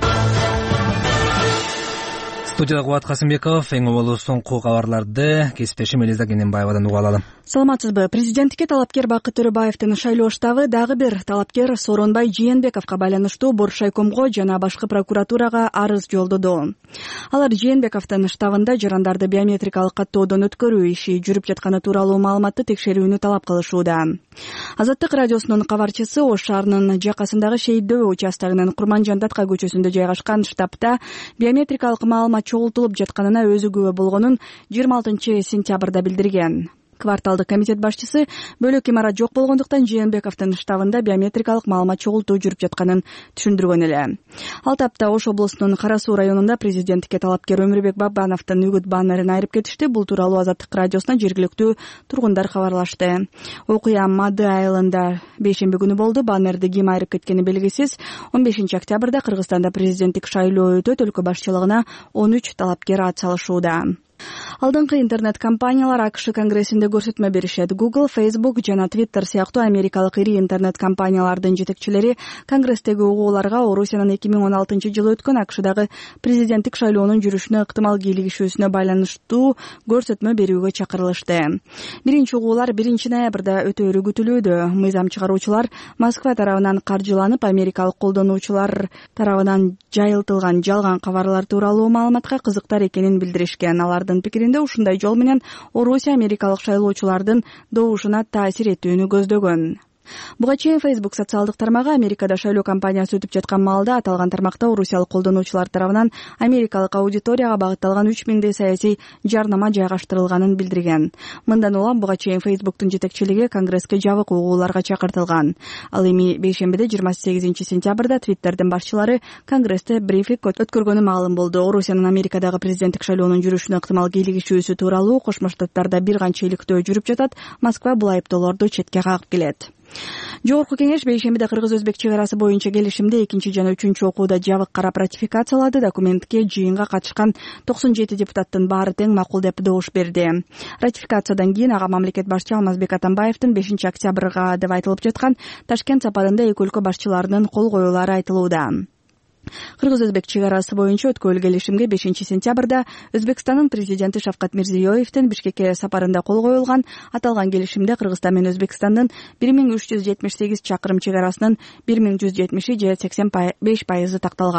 Студияда Кубат Касымбеков. Эң оболу соңку кабарларды кесиптешим Элиза Кененбаевадан угуп алалы. Саламатсызбы? Президенттикке талапкер Бакыт Төрөбаевдин шайлоо штабы дагы бир талапкер Сооронбай Жээнбековго байланыштуу Боршайкомго жана башкы прокуратурага арыз жолдоду. Алар Жээнбековдун штабында жарандарды биометрикалык каттоодон өткөрүү иши жүрүп жатканы тууралуу маалыматты текшерүүнү талап кылышууда. Азаттык радиосунун кабарчысы Ош шаарынын жакасындагы Шейдөө участогунун Курманжандатка көчөсүндө жайгашкан штабта биометрикалык маалымат чогултулуп жатканына өзү күбө болгонун жыйырма алтынчы сентябрда билдирген. Кварталдык комитет башчысы бөлөк имарат жок болгондуктан Жээнбековдун штабында биометрикалык маалымат чогултуу жүрүп жатканын түшүндүргөн эле. Ал тапта Ош облусунун Кара Суу районунда президенттикке талапкер Өмүрбек Бабановдун үгүт баннерин айырып кетишти. Бул тууралуу Азаттык радиосуна жергиликтүү тургундар кабарлашты. Окуя Мады айылында бейшемби күнү болду. Баннерди ким айырып кеткени белгисиз. он бешинчи октябрда Кыргызстанда президенттик шайлоо өтөт. Өлкө башчылыгына он үч талапкер ат салышууда. Алдыңкы интернет-компаниялар АКШ конгрессинде көрсөтмө беришет. Google, Facebook жана Twitter сыяктуу америкалык ири интернет-компаниялардын жетекчилери конгресстеги угууларга Орусиянын эки миң он алтынчы жылы өткөн АКШдагы президенттик шайлоонун жүрүшүнө ыктымал кийлигишүүсүнө байланыштуу көрсөтмө берүүгө чакырылышты. Биринчи угуулар биринчи ноябрда өтөөрү күтүлүүдө. Мыйзам чыгаруучулар Москва тарабынан каржыланып, америкалык колдонуучулар тарабынан жайылтылган жалган кабарлар тууралуу маалыматка кызыктар экенин билдиришкен. Алардын пикиринде ушундай жол менен Орусия америкалык шайлоочулардын добушуна таасир этүүнү көздөгөн. Буга чейин Facebook социалдык тармагы Америкада шайлоо кампаниясы өтүп жаткан маалда аталган тармакта орусиялык колдонуучулар тарабынан америкалык аудиторияга багытталган үч миңдей саясий жарнама жайгаштырылганын билдирген. Мындан улам буга чейин Facebooктун жетекчилиги конгресске жабык угууларга чакыртылган. Ал эми бейшембиде жыйырма сегизинчи сентябрда Twitterдин башчылары конгрессте брифинг өткөргөнү маалым болду. Орусиянын Америкадагы президенттик шайлоонун жүрүшүнө ыктымал кийлигишүүсү тууралуу Кошмо Штаттарда бир канча иликтөө жүрүп жатат. Москва бул айыптоолорду четке кагып келет. Жогорку кеңеш бейшембиде кыргыз-өзбек чек арасы боюнча келишимди экинчи жана үчүнчү окууда жабык карап ратификациялады. Документке жыйынга катышкан токсон жети депутаттын баары тең макул деп добуш берди. Ратификациядан кийин ага мамлекет башчы Алмазбек Атамбаевдин бешинчи октябрга деп айтылып жаткан Ташкент сапарында эки өлкө башчыларынын кол коюулары айтылууда. Кыргыз-өзбек чек арасы боюнча өткөрүлгөн келишимге бешинчи сентябрда Өзбекстандын президенти Шавкат Мирзиёевдин Бишкекке сапарында кол коюлган. Аталган келишимде Кыргызстан менен Өзбекстандын бир миң үч жүз жетимиш сегиз чакырым чек арасынын бир миң жүз жетимиши же сексен беш пайызы такталган.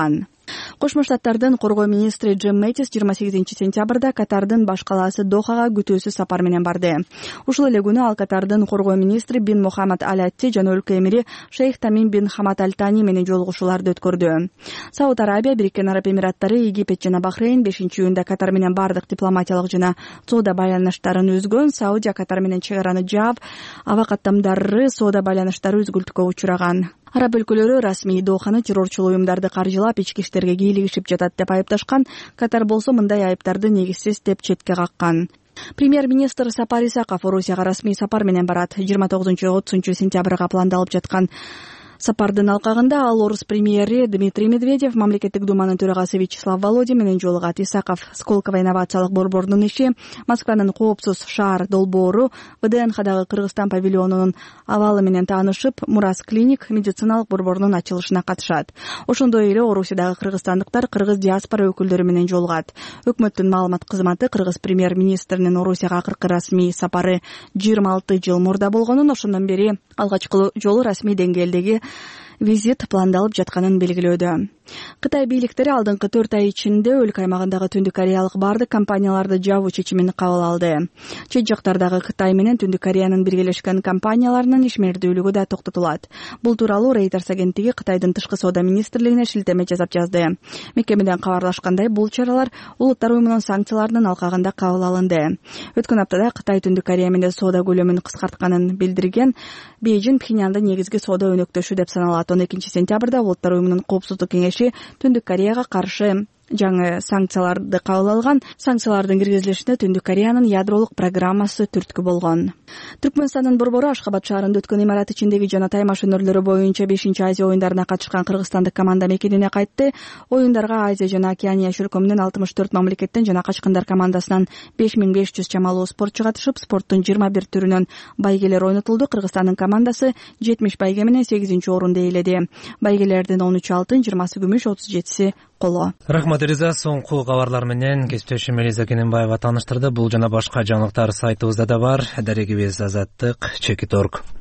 Кошмо Штаттардын коргоо министри Джим Мэтис жыйырма сегизинчи сентябрда Катардын баш калаасы Дохага күтүүсүз сапар менен барды. Ушул эле күнү ал Катардын коргоо министри Бин Мухаммад Аль Атти жана өлкө эмири Шейх Тамим бин Хамад Аль Тани менен жолугушууларды өткөрдү. Сауд Арабия, Бириккен Араб Эмираттары, Египет жана Бахрейн бешинчи июнда Катар менен бардык дипломатиялык жана соода байланыштарын үзгөн. Саудия Катар менен чек араны жаап, аба каттамдары, соода байланыштары үзгүлтүккө учураган. Араб өлкөлөрү расмий Доханы террорчул уюмдарды каржылап, ички иштерге кийлигишип жатат деп айыпташкан. Катар болсо мындай айыптарды негизсиз деп четке каккан. Премьер-министр Сапар Исаков Орусияга расмий сапар менен барат. жыйырма тогузунчу отузунчу сентябрга пландалып жаткан сапардын алкагында ал орус премьери Дмитрий Медведев, мамлекеттик думанын төрагасы Вячеслав Володин менен жолугат. Исаков Сколково инновациялык борборунун иши, Москванын коопсуз шаар долбоору, вэ дэ эн хадагы Кыргызстан павильонунун абалы менен таанышып, Мурас клиник медициналык борборунун ачылышына катышат. Ошондой эле Орусиядагы кыргызстандыктар кыргыз диаспора өкүлдөрү менен жолугат. Өкмөттүн маалымат кызматы кыргыз премьер-министринин Орусияга акыркы расмий сапары жыйырма алты жыл мурда болгонун, ошондон бери алгачкы жолу расмий деңгээлдеги визит пландалып жатканын белгилөөдө. Кытай бийликтери алдыңкы төрт ай ичинде өлкө аймагындагы Түндүк Кореялык бардык компанияларды жабуу чечимин кабыл алды. Чет жактардагы Кытай менен Түндүк Кореянын биргелешкен компанияларынын ишмердүүлүгү да токтотулат. Бул тууралуу Reuters агенттиги Кытайдын тышкы соода министрлигине шилтеме жасап жазды. Мекемеден кабарлашкандай, бул чаралар Улуттар уюмунун санкцияларынын алкагында кабыл алынды. Өткөн аптада Кытай Түндүк Корея менен соода көлөмүн кыскартканын билдирген. Бейжин Пхеньянды негизги соода өнөктөшү деп саналат. он экинчи сентябрда Улуттар уюмунун коопсуздук кеңеши Түндүк Кореяга каршы жаңы санкцияларды кабыл алган. Санкциялардын киргизилишине Түндүк Кореянын ядролук программасы түрткү болгон. Түркмөнстандын борбору Ашхабад шаарында өткөн имарат ичиндеги жана таймаш өнөрлөрү боюнча бешинчи Азия оюндарына катышкан кыргызстандык команда мекенине кайтты. Оюндарга Азия жана Океания чөлкөмүнүн алтымыш төрт мамлекеттен жана Качкындар командасынан беш миң беш жүз чамалуу спортчу катышып, спорттун жыйырма бир түрүнөн байгелер ойнотулду. Кыргызстандын командасы жетимиш байге менен сегизинчи орунду ээледи. Байгелердин он үч алтын, жыйырмасы күмүш, отуз жетиси коло. Рахмат Риза, соңку кабарлар менен кесиптешим Элиза Кененбаева тааныштырды. Бул жана башка жаңылыктар сайтыбызда да бар. Дарегибиз Азаттык чекит точка орг.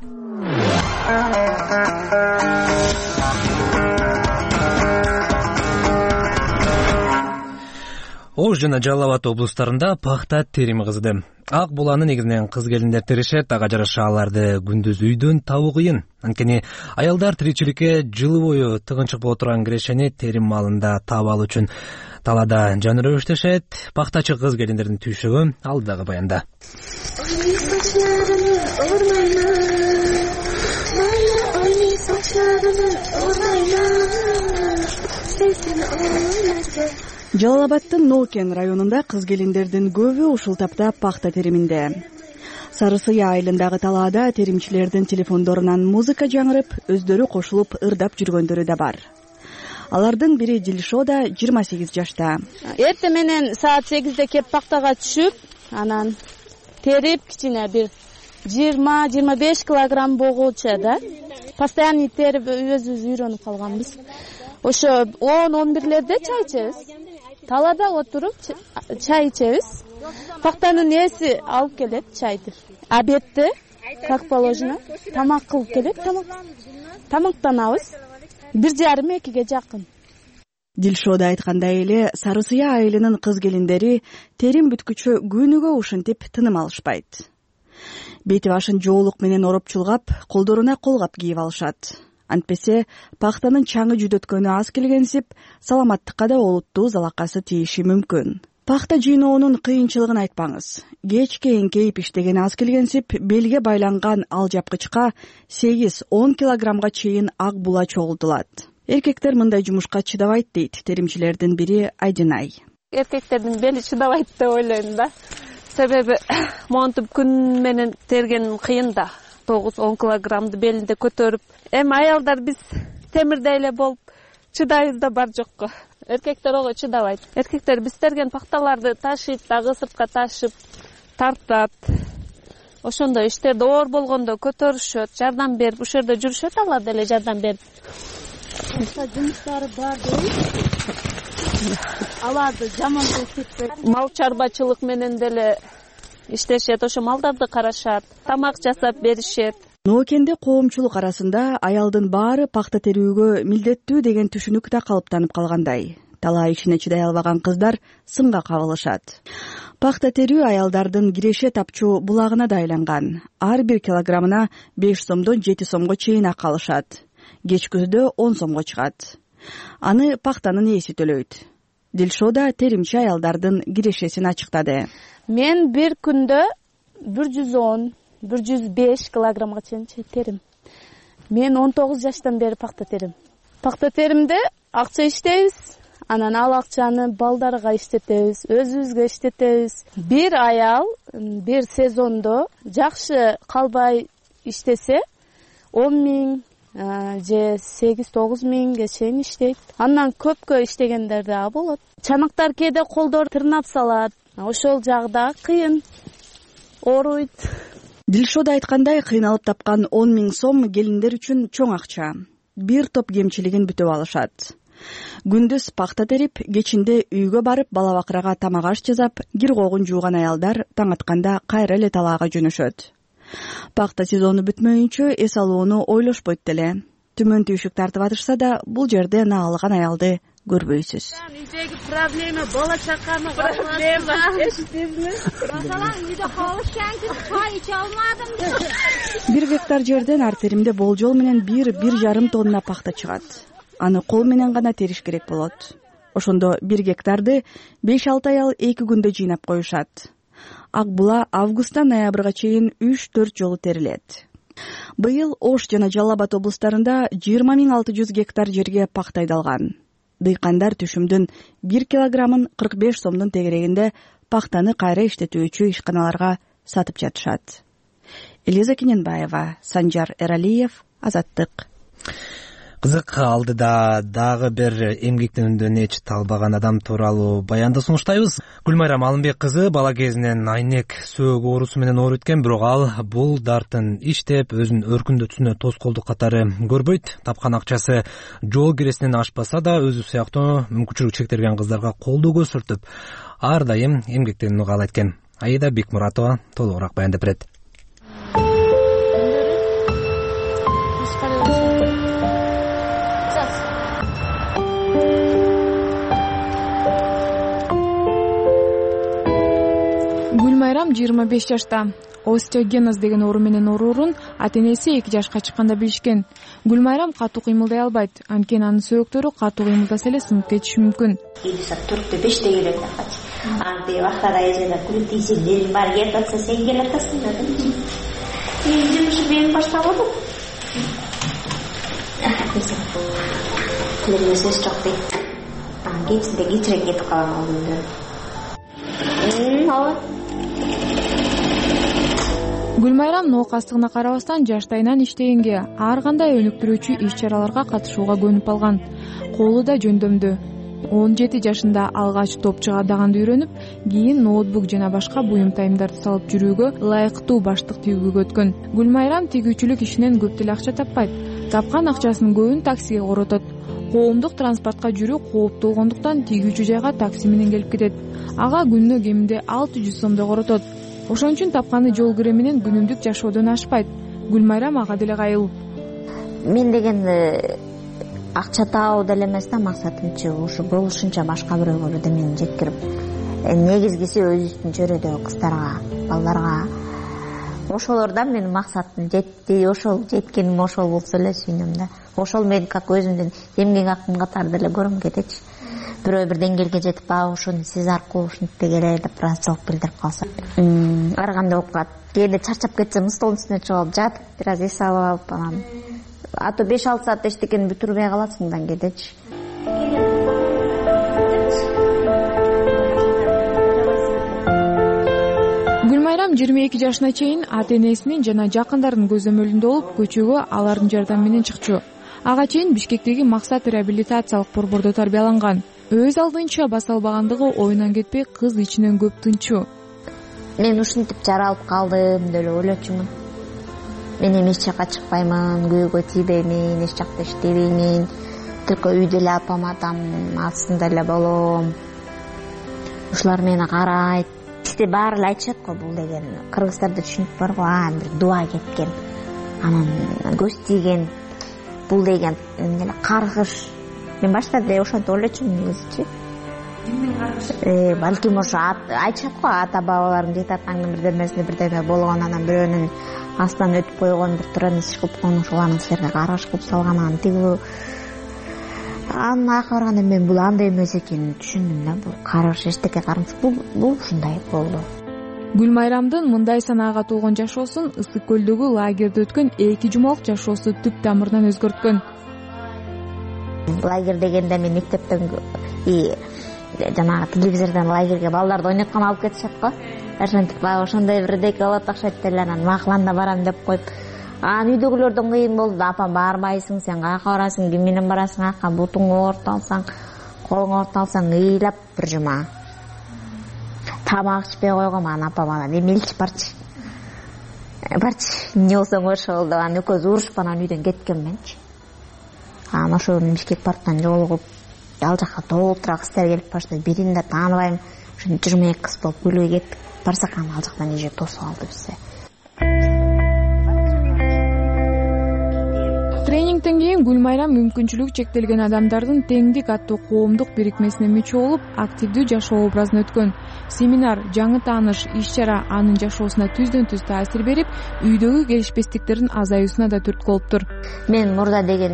Ош жана Жалал Абад облустарында пахта терим кызды. Ак буланын негизинен кыз келиндер теришет, ага жараша аларды күндүз үйдөн табуу кыйын. Анткени аялдар тиричиликке жылы бою тыгынчык боло турган кирешени терим маалында таап алуу үчүн талаада жанырып иштешет. Пахтачы кыз келиндердин түйшүгү алдыдагы баянда. Жалал Абадтын Нокен районунда кыз келиндердин көбү ушул тапта пахта териминде. Сары Сыя айылындагы талаада теримчилердин телефондорунан музыка жаңырып, өздөрү кошулуп ырдап жүргөндөрү да бар. Алардын бири Дилшода жыйырма сегиз жашта. Эрте менен саат сегизде кеп пахтага түшүп, анан терип кичине бир жыйырма жыйырма беш килограмм болгучу да. Постоянный терип өзүбүз үйрөнүп калганбыз. Ошо он он бирлерде чай ичебиз. Талаада отуруп чай ичебиз. Пахтанын ээси алып келет чайды. Обедти, как положено, тамак кылып келет, тамак. Тамактанабыз. бир жарым экиге жакын. Дилшода айткандай эле, Сары Сыя айылынын кыз келиндери терим бүткүчү күнүгө ушинтип тыным алышпайт. Бети башын жоолук менен ороп чулгап, колдоруна колгап кийип алышат. Антпесе пахтанын чаңы жүдөткөнү аз келгенсип, саламаттыкка да олуттуу залакасы тийиши мүмкүн. Пахта жыйноонун кыйынчылыгын айтпаңыз. Кечке эңкейип иштеген аз келгенсип, белге байланган ал жапкычка сегиз он килограммга чейин ак була чогултулат. Эркектер мындай жумушка чыдабайт дейт теримчилердин бири Айдынай. Эркектердин бели чыдабайт деп ойлойм да. Себеби монтуп күн менен терген кыйын да. тогуз он килограммды белинде көтөрүп, эми аялдар биз темирдей эле болуп чыдайбыз да бар жокко. Эркектер ого чыдабайт. Эркектер биз терген пахталарды ташыйт, дагы сыртка ташып, тартат. Ошондой иштерде оор болгондо көтөрүшөт, жардам берип, ушул жерде жүрүшөт, алар деле жардам берип. Жумуштары бар дейт. Аларды жаман көрсөтпөйт. Мал чарбачылык менен деле иштешет, ошо малдарды карашат, тамак жасап беришет. ноокенде коомчулук арасында аялдын баары пахта терүүгө милдеттүү деген түшүнүк да калыптанып калгандай. Талаа ишине чыдай албаган кыздар сынга кабылышат. Пахта терүү аялдардын киреше тапчу булагына да айланган. Ар бир килограммына беш сомдон жети сомго чейин акы алышат. Кеч күздө он сомго чыгат. Аны пахтанын ээси төлөйт. Дилшода теримчи аялдардын кирешесин ачыктады. Мен бир күндө бир жүз он бир жүз беш килограммга чейин терим. Мен он тогуз жаштан бери пахта терим. Пахта теримде акча иштейбиз. Анан ал акчаны балдарга иштетебиз, өзүбүзгө иштетебиз. Бир аял бир сезондо жакшы калбай иштесе он миң же сегиз тогуз миңге чейин иштейт. Андан көпкө иштегендер да болот. Чанактар кээде колдор тырнап салат. Ошол жагда кыйын, ооруйт. Дилшода айткандай, кыйналып тапкан он миң сом келиндер үчүн чоң акча. Бир топ кемчилигин бүтүп алышат. Күндүз пахта терип, кечинде үйгө барып бала бакырага тамак аш жасап, кир когун жууган аялдар таң атканда кайра эле талаага жөнөшөт. Пахта сезону бүтмөйүнчө эс алууну ойлошпойт деле. Түмөн түйшүк тартып атышса да, бул жерде наалган аялды көрбөйсүз. Үйдөгү проблема бала чаканы проблема. Эшитебизби? Масалан, үйдө калышкан чай иче алмадым. Бир гектар жерден ар теримде болжол менен бир бир жарым тонна пахта чыгат. Аны кол менен гана териш керек болот. Ошондо бир гектарды беш алты аял эки күндө жыйнап коюшат. Ак була августтан ноябрга чейин үч төрт жолу терилет. Быйыл Ош жана Жалал Абад облустарында жыйырма миң алты жүз гектар жерге пахта айдалган. Дыйкандар түшүмдүн бир килограммын кырк беш сомдун тегерегинде пахтаны кайра иштетүүчү ишканаларга сатып жатышат. Элиза Кененбаева, Санжар Эралиев, Азаттык. Кызык, алдыда дагы бир эмгектен өндөн эч талбаган адам тууралуу баянды сунуштайбыз. Гүлмайрам Алымбек кызы бала кезинен айнек сөөгү оорусу менен ооруп өткөн, бирок ал бул дартын иштеп, өзүнүн өркүндөтүүсүнө тоскоолдук катары көрбөйт. Тапкан акчасы жол киресинен ашпаса да, өзү сыяктуу мүмкүнчүлүгү чектелген кыздарга колдоо көрсөтүп, ар дайым эмгектенүүгө каалайт экен. Аида Бекмуратова толугураак баяндап берет. Гүлмайрам жыйырма беш жашта. Остеогеноз деген оору менен ооруурун ата-энеси эки жашка чыкканда билишкен. Гүлмайрам катуу кыймылдай албайт, анткени анын сөөктөрү катуу кыймылдаса эле сынып кетиши мүмкүн. төрттө беште келет акачы. Анда вахтада эжеде күлүп ден бар кетип атса сен келип атасың да. Мен жумушу мен баштап атам. Келбесес жок дейт. Кечинде кечирээк кетип калган ал күндө. Гүлмайрам ноокастыгына карабастан жаштайынан иштегенге, ар кандай өнүктүрүүчү иш-чараларга катышууга көнүп алган. Колу да жөндөмдүү. он жети жашында алгач топчу каадаганды үйрөнүп, кийин ноутбук жана башка буюм тайымдарды салып жүрүүгө ылайыктуу баштык тийүүгө өткөн. Гүлмайрам тигүүчүлүк ишинен көп деле акча таппайт. Тапкан акчасынын көбүн таксиге коротот. Коомдук транспортко жүрүү кооптуу болгондуктан тигүүчү жайга такси менен келип кетет. Ага күнүнө кеминде алты жүз сомдой коротот. Ошон үчүн тапканы жол кире менен күнүмдүк жашоодон ашпайт. Гүлмайрам ага деле кайыл. Мен деген акча табуу деле эмес да максатымчы, ушу болушунча башка бирөөгө бирдемени жеткирип, негизгиси өзүбүздүн чөйрөдөгү кыздарга, балдарга. Ошолор да менин максатым жетти, ошол жеткеним ошол болсо эле сүйүнөм да. Ошол мен как өзүмдүн эмгек акым катары деле көргүм кетечи. Бирөө бир деңгээлге жетип, а ушуну сиз аркылуу ушинтип эле деп ыраазычылык билдирип калса, ар кандай болуп калат. Кээде чарчап кетсем, столдун үстүнө чыгып алып жатып, бир аз эс алып, анан а то беш алты саат эчтекени бүтүрбөй каласың да кээдечи. Гүлмайрам жыйырма эки жашына чейин ата-энесинин жана жакындарынын көзөмөлүндө болуп, көчөгө алардын жардамы менен чыкчу. Ага чейин Бишкектеги Максат реабилитациялык борбордо тарбияланган. Өз алдынча баса албагандыгы оюнан кетпей, кыз ичинен көп тынчу. Мен ушинтип жаралып калдым деп ойлочумун. Мен эми эч жакка чыкпаймын, күйөөгө тийбеймин, эч жакта иштебеймин. Только үйдө эле апам атам астында эле болом. Ушулар мени карайт. Бизде баары эле айтышат го, бул деген кыргыздарда түшүнүк бар го, а бир дуа кеткен. анан көз тийген бул деген эле каргыш. Мен башта деле ошентип ойлочумун негизичи. Эмне каргыш? Балким ошо айтышат го, ата бабаларым жете аткандын бирдемесинде бирдеме болгон, анан бирөөнүн астынан өтүп койгон, бир туура нерсе кылып койгон, ошоларны силерге каргыш кылып салган, анан тиги анын аяка барганда мен бул андай эмес экенин түшүндүм да. Бул каргыш, эчтеке каргыш, бул бул ушундай болду. Гүлмайрамдын мындай санаага толгон жашоосун Ысык көлдөгү лагерде өткөн эки жумалык жашоосу түп тамырынан өзгөрткөн. Лагерь дегенде мен мектептен и жанагы телевизордон лагерге балдарды ойноткон алып кетишет го. Ошентип баягы ошондой бирдеке болот окшойт эле, анан макуланда барам деп коюп, анан үйдөгүлөрдөн кыйын болду. Апам барбайсың, сен каяка барасың, ким менен барасың, ака бутуңду оорутталсаң, колуңду оорутталсаң, ыйлап бир жума. Тамак ичпей койгом, анан апам анан эмелчи барчы. Барчы, эмне болсоң ошол деп анан экөөбүз урушуп анан үйдөн кеткем менчи. Анан ошо Бишкек порттан жолугуп, ал жака толтура кыздар келип баштады. Бирин да тааныбайм. Ошо жыйырма эки кыз болуп көлгө кеттик. Барсак анан ал жактан эже тосуп алды бизди. Тренингден кийин Гүлмайрам мүмкүнчүлүгү чектелген адамдардын Теңдик аттуу коомдук бирикмесине мүчө болуп, активдүү жашоо образын өткөн. Семинар, жаңы тааныш, иш-чара анын жашоосуна түздөн түз таасир берип, үйдөгү келишпестиктердин азаюусуна да түрткү болуптур. Мен мурда деген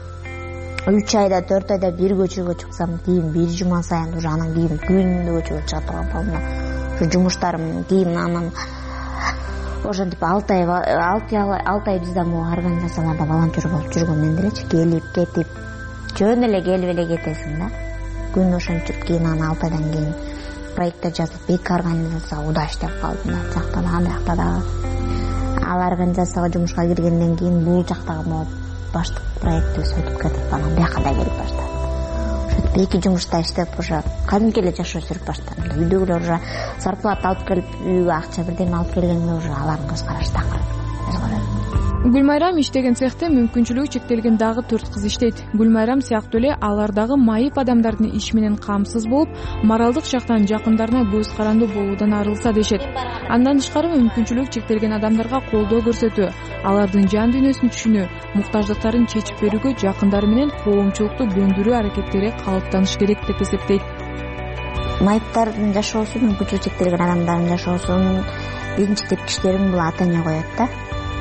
үч айда, төрт айда бир көчөгө чыксам, кийин бир жума сайын уже анан кийин күндө көчөгө чыга турган болдум. Ушу жумуштарым кийин анан ошентип алты ай алты ай бизде могу организацияларда волонтер болуп жүргөм делечи, келип кетип жөн эле келип эле кетесиң да. Күн ошентип кийин анан алты айдан кийин проекттер жазып, эки организация удаш деп калдым да. Жакта да, андакта да. Ал организацияга жумушка киргенден кийин бул жактагы могу баштык проектибиз өтүп кетип, анан бияка да келип баштады. Ошентип эки жумушта иштеп уже кадимки эле жашоо сүрүп баштадым. Үйдөгүлөр уже зарплата алып келип, үйгө акча бирдеме алып келгенде уже алардын көз карашы такыр өзгөрөт. Гүлмайрам иштеген цехте мүмкүнчүлүгү чектелген дагы төрт кыз иштейт. Гүлмайрам сыяктуу эле алар дагы майып адамдардын иш менен камсыз болуп, моралдык жактан жакындарына көз карандуу болуудан арылса дешет. Андан тышкары мүмкүнчүлүгү чектелген адамдарга колдоо көрсөтүү, алардын жан дүйнөсүн түшүнүү, муктаждыктарын чечип берүүгө жакындары менен коомчулукту көндүрүү аракеттери калыптаныш керек деп эсептейт. Майыптардын жашоосу, мүмкүнчүлүгү чектелген адамдардын жашоосун биринчи тепкичтерин бул ата эне коет да.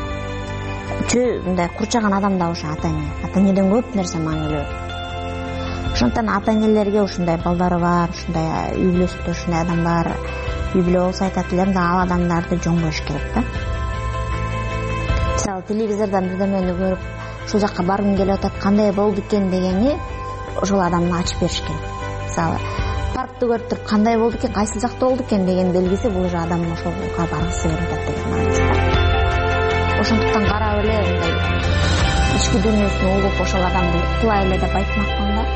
Мындай курчаган адам да ошо ата эне. Ата энеден көп нерсе маанилүү. Ошондон ата энелерге ушундай балдары бар, ушундай үй бүлөсүндө ушундай адам бар, үй бүлө болсо айтат элем да, ал адамдарды жөн коюш керек да. Мисалы телевизордон бирдемени көрүп, ушул жакка баргым келип атат, кандай болду экен дегени ошол адамды ачып бериш керек. Мисалы паркты көрүп туруп, кандай болду экен, кайсы жакта болду экен деген белгиси, бул уже адам ошолго баргысы келип атат деген мааниси. Ошондуктан карап эле мындай ички дүйнөсүн угуп ошол адамды укула эле деп айтмакмын да.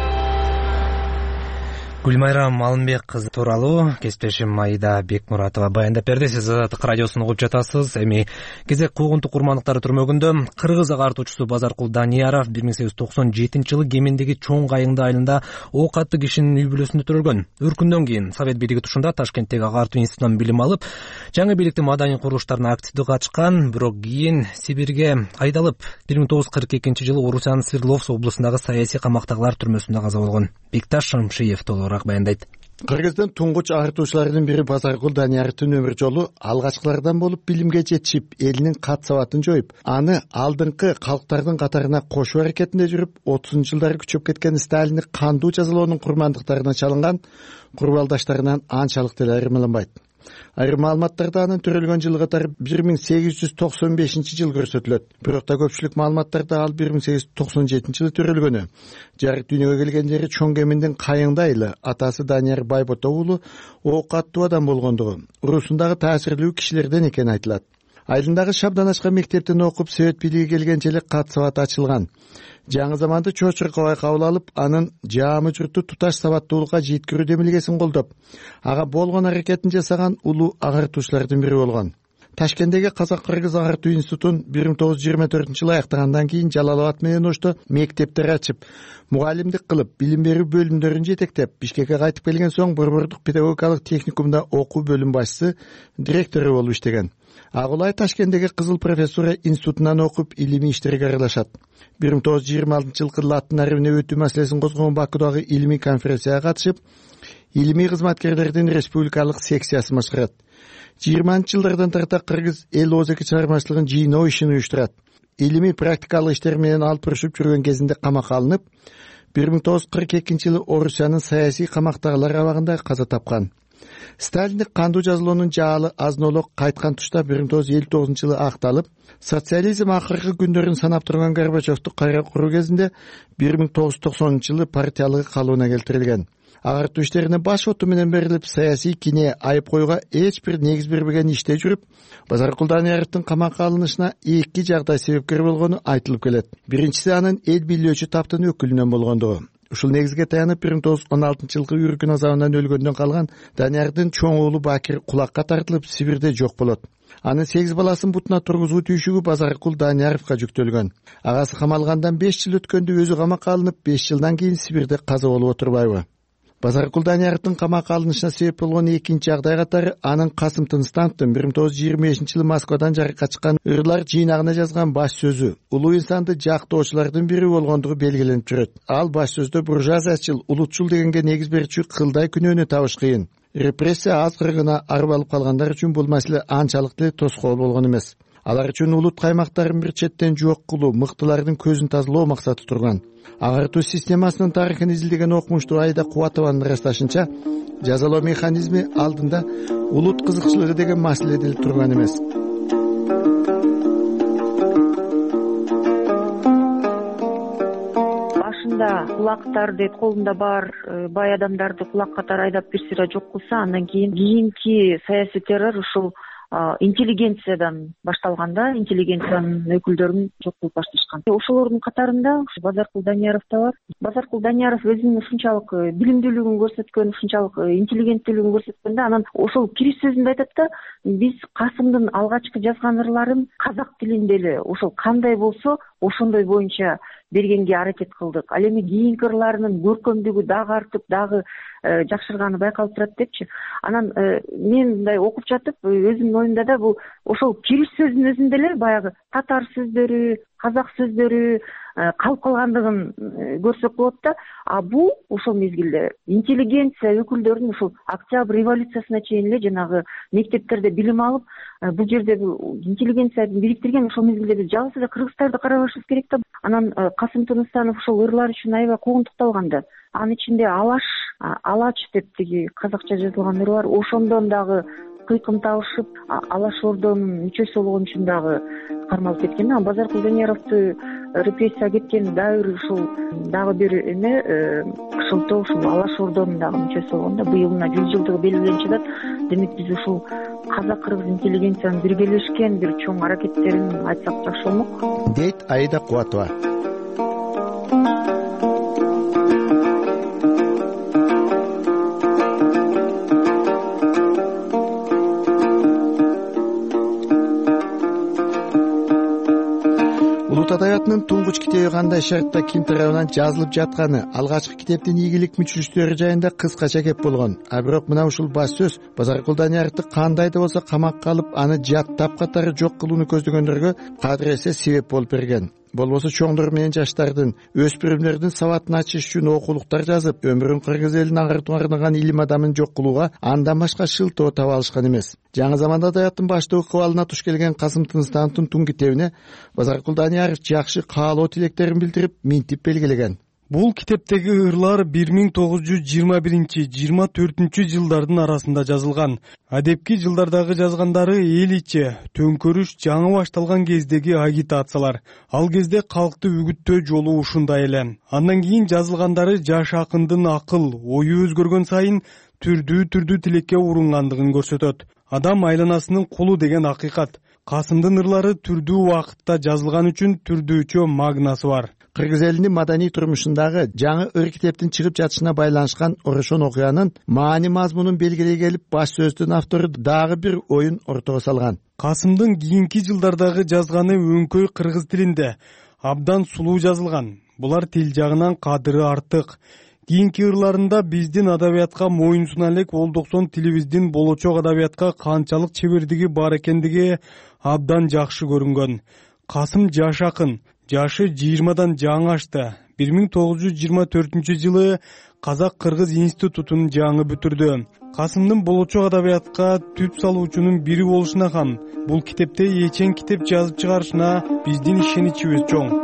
Гүлмайрам Алымбек кызы тууралуу кесиптешим Аида Бекмуратова баяндап берди. Сиз Азаттык радиосун угуп жатасыз. Эми кезек куугунтук курмандыктары төрмөгүндө кыргыз агартуучусу Базаркул Данияров бир миң сегиз жүз токсон жетинчи жылы Кемендеги Чоң Кайыңды айылында ок аттуу кишинин үй бүлөсүндө төрөлгөн. Өркүндөн кийин Совет бийлиги тушунда Ташкенттеги агартуу институтунан билим алып, жаңы бийликтин маданий курулуштарына активдүү катышкан, бирок кийин Сибирге айдалып, бир миң тогуз жүз кырк экинчи жылы Орусиянын Свердловск облусундагы саясий камактагылар түрмөсүндө каза болгон. Бекташ Шамшиев толугураак баяндайт. Кыргыздын туңгуч агартуучуларынын бири Базаркул Данияровдун өмүр жолу алгачкылардан болуп билимге жетишип, элинин кат сабатын жоюп, аны алдыңкы калктардын катарына кошуу аракетинде жүрүп, отузунчу жылдары күчөп кеткен Сталинди кандуу жазалоонун курмандыктарына чалынган курбалдаштарынан анчалык деле айырмаланбайт. Айрым маалыматтарда анын төрөлгөн жылы катары бир миң сегиз жүз токсон бешинчи жыл көрсөтүлөт. Бирок да көпчүлүк маалыматтарда ал бир миң сегиз жүз токсон жетинчи жылы төрөлгөнү. Жарык дүйнөгө келген жери Чоң Кемендин Кайыңда айылы, атасы Данияр Байбото уулу ок аттуу адам болгондугу, урусундагы таасирлүү кишилерден экени айтылат. Айылындагы Шабданашка мектептен окуп, Совет бийлиги келгенче эле кат сабаты ачылган. Жаңы заманды чоочуркабай кабыл алып, анын жаамы журтту туташ сабаттуулукка жеткирүү демилгесин колдоп, ага болгон аракетин жасаган улуу агартуучулардын бири болгон. Ташкенттеги Казак-Кыргыз агартуу институтун бир миң тогуз жүз жыйырма төртүнчү жылы аяктагандан кийин Жалал-Абад менен Ошто мектептер ачып, мугалимдик кылып, билим берүү бөлүмдөрүн жетектеп, Бишкекке кайтып келген соң Борбордук педагогикалык техникумда окуу бөлүм башчысы, директору болуп иштеген. Агулай Ташкенттеги Кызыл профессура институтунан окуп илимий иштерге аралашат. бир миң тогуз жүз жыйырма алтынчы жылкы латын арабине өтүү маселесин козгогон Бакудагы илимий конференцияга катышып, илимий кызматкерлердин республикалык секциясы башкарат. жыйырманчы жылдардан тарта кыргыз эл оозеки чыгармачылыгын жыйноо ишин уюштурат. Илимий практикалык иштер менен алып урушуп жүргөн кезинде камакка алынып, бир миң тогуз жүз кырк экинчи жылы Орусиянын саясий камактагылар абагында каза тапкан. Сталиндик кандуу жазалоонун жаалы азнолок кайткан тушта бир миң тогуз жүз элүү тогузунчу жылы акталып, социализм акыркы күндөрүн санап турган Горбачевду кайра куруу кезинде бир миң тогуз жүз токсонунчу жылы партиялыгы калыбына келтирилген. Агартуу иштерине баш оту менен берилип, саясий кине айып коюуга эч бир негиз бербеген иште жүрүп, Базаркул Данияровдун камакка алынышына эки жагдай себепкер болгону айтылып келет. Биринчиси анын эл бийлөөчү таптын өкүлүнөн болгондугу. Ушул негизге таянып бир миң тогуз жүз он алтынчы жылкы үркүн азабынан өлгөндөн калган Даниярдын чоң уулу Бакир кулакка тартылып Сибирде жок болот. Анын сегиз баласын бутуна тургузуу түйшүгү Базаркул Данияровго жүктөлгөн. Агасы камалгандан беш жыл өткөндө өзү камакка алынып, беш жылдан кийин Сибирде каза болуп отурбайбы? Базаркул Данияровдун камакка алынышына себеп болгон экинчи жагдай катары анын Касым Тыныстановдун бир миң тогуз жүз жыйырма бешинчи жылы Москвадан жарыкка чыккан ырлар жыйнагына жазган баш сөзү улуу инсанды жактоочулардын бири болгондугу белгиленип жүрөт. Ал баш сөздө буржуазиячыл, улутчул дегенге негиз берүүчү кылдай күнөөнү табыш кыйын. Репрессия аз кыргына арып алып калгандар үчүн бул маселе анчалык деле тоскоол болгон эмес. Алар үчүн улут каймактарын бир четтен жок кылуу, мыктылардын көзүн тазалоо максаты турган. Агартуу системасынын тарыхын изилдеген окумуштуу Айда Кубатованын ырасташынча, жазалоо механизми алдында улут кызыкчылыгы деген маселе деле турган эмес. Башында кулактарды колунда бар бай адамдарды кулак катары айдап бир сыйра жок кылса, андан кийин кийинки саясий террор ушул интеллигенциядан башталганда, интеллигенциянын өкүлдөрүн жок кылып башташкан. Ошолордун катарында Базаркул Данияров да бар. Базаркул Данияров өзүнүн ушунчалык билимдүүлүгүн көрсөткөн, ушунчалык интеллигенттүүлүгүн көрсөткөндө анан ошол кириш сөзүндө айтат да, биз Касымдын алгачкы жазган ырларын казак тилинде эле ошол кандай болсо ошондой боюнча бергенге аракет кылдык. Ал эми кийинки ырларынын көркөмдүгү дагы артып, дагы жакшырганы байкалып турат депчи. Анан мен мындай окуп жатып, өзүмдүн оюмда да бул ошол кириш сөзүнүн өзүндө эле баягы татар сөздөрү, казак сөздөрү калып калгандыгын көрсөк болот да. А бул ошол мезгилде интеллигенция өкүлдөрүнүн ушул Октябрь революциясына чейин эле жанагы мектептерде билим алып, бул жерде интеллигенцияны бириктирген ошол мезгилде биз жалгыз эле кыргызстарды карабашыбыз керек да. Анан Касым Тыныстанов ошол ырлар үчүн аябай куугунтукталган да. Анын ичинде Алаш, Алач деп тиги казакча жазылган ыр бар. Ошондон дагы кыйкым табышып, Алаш Ордонун мүчөсү болгон үчүн дагы кармалып кеткен. Анан Базаркул Данияровду репрессияга кеткен дайыр ушул дагы бир эме кышылтоо ушул Алаш Ордонун дагы мүчөсү болгон да. Быйыл мына жүз жылдыгы белгиленип жатат. Демек биз ушул казак-кыргыз интеллигенциянын биргелешкен бир чоң аракеттерин айтсак жакшы болмок, дейт Айда Кубатова. Улут адабиятынын туңгуч китеби кандай шартта ким тарабынан жазылып жатканы, алгачкы китептин ийгилик мүчүлүштөрү жайында кыскача кеп болгон. А бирок мына ушул баш сөз Базаркул Данияровду кандай да болсо камакка алып, аны жаттап катары жок кылууну көздөгөндөргө кадыресе себеп болуп берген. Болбосо чоңдор менен жаштардын, өспүрүмдөрдүн сабатын ачыш үчүн окулуктар жазып, өмүрүн кыргыз элин агартууга арнаган илим адамын жок кылууга андан башка шылтоо таба алышкан эмес. Жаңы заманда адабияттын баштыгы кыбалына туш келген Касым Тыныстановдун Туң китебине Базаркул Данияров жакшы каалоо тилектерин билдирип, минтип белгилеген. Бул китептеги ырлар бир миң тогуз жүз жыйырма биринчи — жыйырма төртүнчү жылдардын арасында жазылган. Адепки жылдардагы жазгандары эл ичи төңкөрүш жаңы башталган кездеги агитациялар. Ал кезде калкты үгүттөө жолу ушундай эле. Андан кийин жазылгандары жаш акындын акыл, ою өзгөргөн сайын түрдүү-түрдүү тилекке урунгандыгын көрсөтөт. Адам айланасынын кулу деген акыйкат. Касымдын ырлары түрдүү убакытта жазылган үчүн түрдүүчө магнасы бар. Кыргыз элинин маданий турмушундагы жаңы ыр китептин чыгып жатышына байланышкан орошон окуянын маани мазмунун белгилей келип, баш сөздүн автору дагы бир оюн ортого салган. Касымдын кийинки жылдардагы жазганы өңкөй кыргыз тилинде абдан сулуу жазылган. Булар тил жагынан кадыры артык. кийинки ырларында биздин адабиятка моюнсуна элек Олдоксон тилибиздин болочок адабиятка канчалык чебердиги бар экендиги абдан жакшы көрүнгөн. Касым жаш акын, жашы жыйырмадан жаңы ашты. бир миң тогуз жүз жыйырма төртүнчү жылы Казак-Кыргыз институтун жаңы бүтүрдү. Касымдын болочок адабиятка түп салуучунун бири болушуна кам бул китепте эчен китеп жазып чыгарышына биздин ишеничибиз чоң.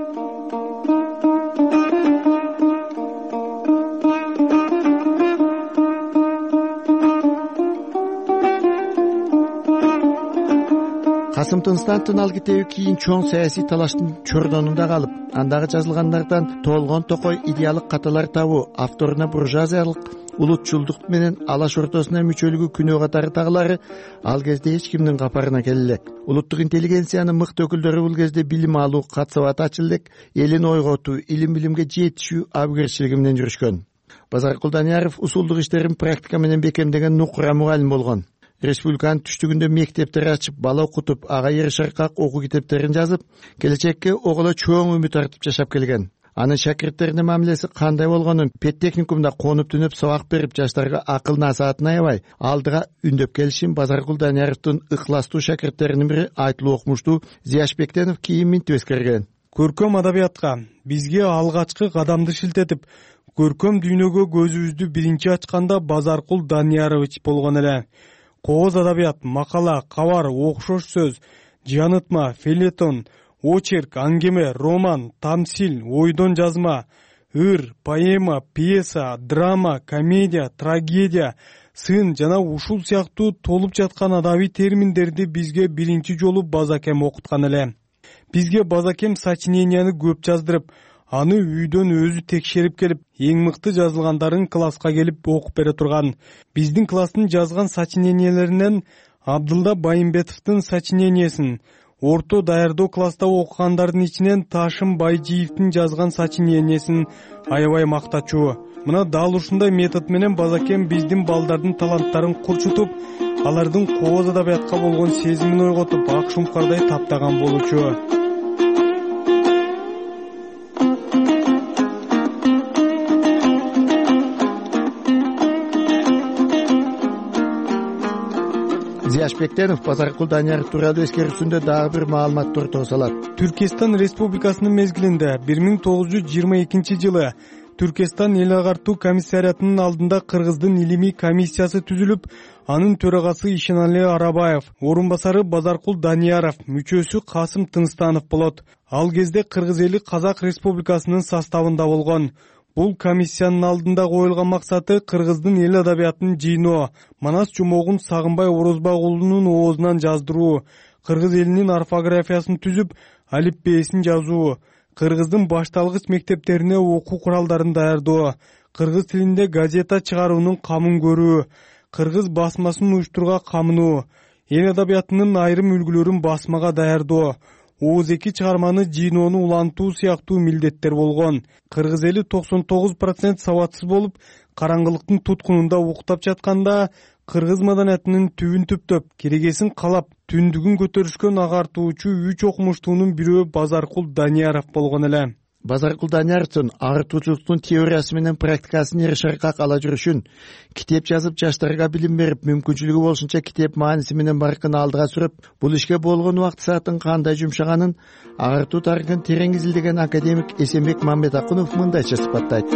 Касым Тыныстантын ал китеби кийин чоң саясий талаштын чордонунда калып, андагы жазылгандардан толгон токой идеалык каталар табуу, авторуна буржуазиялык улутчулдук менен алаш ортосуна мүчөлүгү күнөө катары тагылары ал кезде эч кимдин капарына келе элек. Улуттук интеллигенциянын мыкты өкүлдөрү бул кезде билим алуу, кат-сабат ачылдык, элин ойготуу, илим билимге жетишүү абгерчилиги менен жүрүшкөн. Базаркул Данияров усулдук иштерин практика менен бекемдеген нукура мугалим болгон. Республиканын түштүгүндө мектептер ачып, бала окутуп, ага ярышаркак окуу китептерин жазып, келечекке оголо чоң үмүт артып жашап келген. Анын шакирттеринин мамилеси кандай болгонун педтехникумда конуп түнөп сабак берип, жаштарга акыл насаатын аябай алдыга үндөп келишин Базаркул Данияровдун ыкластуу шакирттеринин бири Айтылуу окумуштуу Зияшбектенов кийин минтип эскерген. Көркөм адабиятка бизге алгачкы кадамды шилтетип, көркөм дүйнөгө көзүбүздү биринчи ачканда Базаркул Даниярович болгон эле. Кооз адабият, макала, кабар, окшош сөз, жанытма, фельетон, очерк, аңгеме, роман, тамсил, ойдон жазма, ыр, поэма, пьеса, драма, комедия, трагедия, сын жана ушул сыяктуу толуп жаткан адабий терминдерди бизге биринчи жолу Базакем окуткан эле. Бизге Базакем сочиненияны көп жаздырып, аны үйдөн өзү текшерип келип, эң мыкты жазылгандарын класска келип окуп бере турган. Биздин класстын жазган сочиненияларынан Абдылда Байымбетовдун сочинениясын, орто даярдоо класста окугандардын ичинен Ташым Байжиевдин жазган сочинениясын аябай мактачуу. Мына дал ушундай метод менен Базакем биздин балдардын таланттарын курчутуп, алардын кооз адабиятка болгон сезимин ойготуп, ак шумкардай таптаган болчу. Зияшбектенов Базаркул Данияров тууралуу эскерүүсүндө дагы бир маалымат ортого салат. Түркестан Республикасынын мезгилинде бир миң тогуз жүз жыйырма экинчи жылы Түркестан эл агартуу комиссариятынын алдында Кыргыздын илимий комиссиясы түзүлүп, анын төрагасы Ишенали Арабаев, орун басары Базаркул Данияров, мүчөсү Касым Тынстанов болот. Ал кезде Кыргыз эли Казак Республикасынын составында болгон. Бул комиссиянын алдында коюлган максаты Кыргыздын эл адабиятын жыйноо, Манас жумогун Сагынбай Орозбак уулунун оозунан жаздыруу, Кыргыз элинин орфографиясын түзүп, алифбесин жазуу, Кыргыздын башталгыч мектептерине окуу куралдарын даярдоо, кыргыз тилинде газета чыгаруунун камын көрүү, кыргыз басмасын уюштурууга камынуу, эл адабиятынын айрым үлгүлөрүн басмага даярдоо, Оз эки чыгарманы жыйноону улантуу сыяктуу милдеттер болгон. Кыргыз эли токсон тогуз процент сабатсыз болуп, караңгылыктын туткунунда уктап жатканда, кыргыз маданиятынын түбүн түптөп, керегесин калап, түндүгүн көтөрүшкөн агартуучу үч окумуштуунун бирөө Базаркул Данияров болгон эле. Базаркул Данияровдун агартуучулуктун теориясы менен практикасын ярышаркак ала жүрүшүн, китеп жазып жаштарга билим берип, мүмкүнчүлүгү болушунча китеп мааниси менен баркын алдыга сүрүп, бул ишке болгон убакыт саатын кандай жумшаганын агартуу тарыхын терең изилдеген академик Эсенбек Мамбетакунов мындайча сыпаттайт.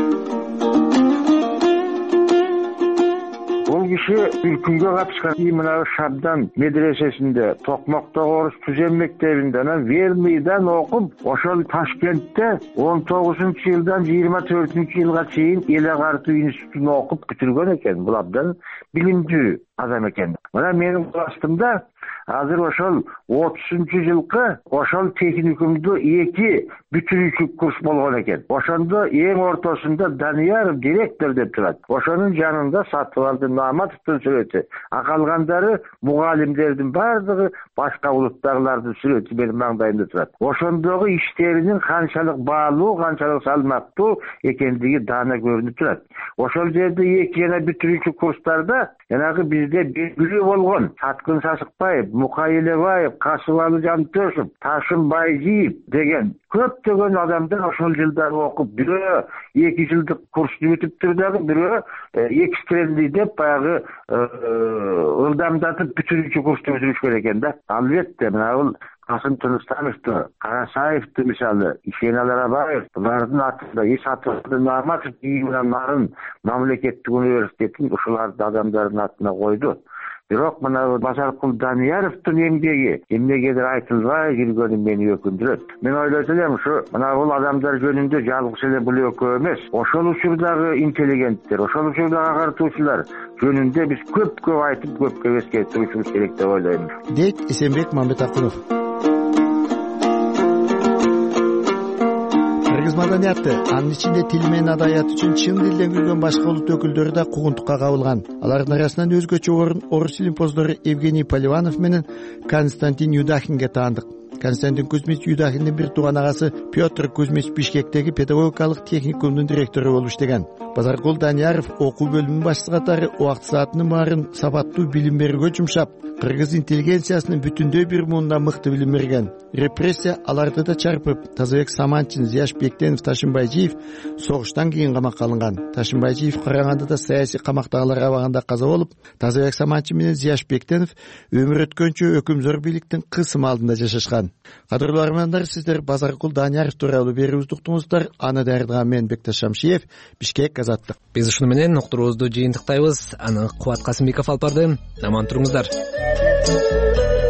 Бул киши Үркүнгө катышкан Иминалы Шабдан медресесинде, Токмоктогу орус түзем мектебинде, анан Вермийдан окуп, ошол Ташкентте он тогузунчу жылдан жыйырма төртүнчү жылга чейин эл агартуу институтун окуп бүтүргөн экен. Бул абдан билимдүү адам экен. Мына менин кластымда азыр ошол отузунчу жылкы ошол техникумду эки бүтүрүүчү курс болгон экен. Ошондо эң ортосунда Данияров директор деп турат. Ошонун жанында Сатыбалды Наматовдун сүрөтү. А калгандары мугалимдердин бардыгы башка улуттагылардын сүрөтү менин маңдайымда турат. Ошондогу иштеринин канчалык баалуу, канчалык салмактуу экендиги даана көрүнүп турат. Ошол жерде эки жана бүтүрүүчү курстарда жанагы биздин элде белгилүү болгон Саткын Сасыкбаев, Мукай Элебаев, Касыбалы Жантөшев, Ташым Байжиев деген көптөгөн адамдар ошол жылдары окуп, бирөө эки жылдык курсту бүтүптүр дагы, бирөө экстренный деп баягы ылдамдатып бүтүрүүчү курсту бүтүрүшкөн экен да. Албетте мына бул Касым Тыныстановду, Карасаевди мисалы, Ишенал Арабаев, булардын атында Эс Атырдын Наматов менен Нарын мамлекеттик университетин ушуларды адамдардын атына койду. Бирок мына Базаркул Данияровдун эмгеги эмнегедир айтылбай жүргөнү мени өкүндүрөт. Мен ойлойт элем, ушу мына бул адамдар жөнүндө жалгыз эле бул экөө эмес, ошол учурдагы интеллигенттер, ошол учурдагы агартуучулар жөнүндө биз көп көп айтып, көп көп эскертүүбүз керек деп ойлойм, дейт Эсенбек Мамбетакулов. Кыргыз маданияты, анын ичинде тил менен адабият үчүн чын дилден күйгөн башка улут өкүлдөрү да куугунтукка кабылган. Алардын арасынан өзгөчө орун орус илимпоздору Евгений Поливанов менен Константин Юдахинге таандык. Константин Кузьмич Юдахиндин бир тууган агасы Петр Кузьмич Бишкектеги педагогикалык техникумдун директору болуп иштеген. Базаркул Данияров окуу бөлүмүнүн башчысы катары убакыт саатынын баарын сапаттуу билим берүүгө жумшап, кыргыз интеллигенциясынын бүтүндөй бир муунда мыкты билим берген. Репрессия аларды да чарпып, Тазабек Саманчин, Зияш Бектенов, Ташым Байжиев согуштан кийин камакка алынган. Ташым Байжиев Карагандыда саясий камактагылар абагында каза болуп, Тазабек Саманчин менен Зияш Бектенов өмүр өткөнчө өкүмзөр бийликтин кысымы алдында жашашкан. Кадырлуу армандар, сиздер Базаркул Данияров тууралуу берүүбүздү уктуңуздар. Аны даярдаган мен Бекташ Шамшиев, Бишкек, Азаттык. Биз ушуну менен уктуруубузду жыйынтыктайбыз. Аны Кубат Касымбеков алып барды. Аман туруңуздар.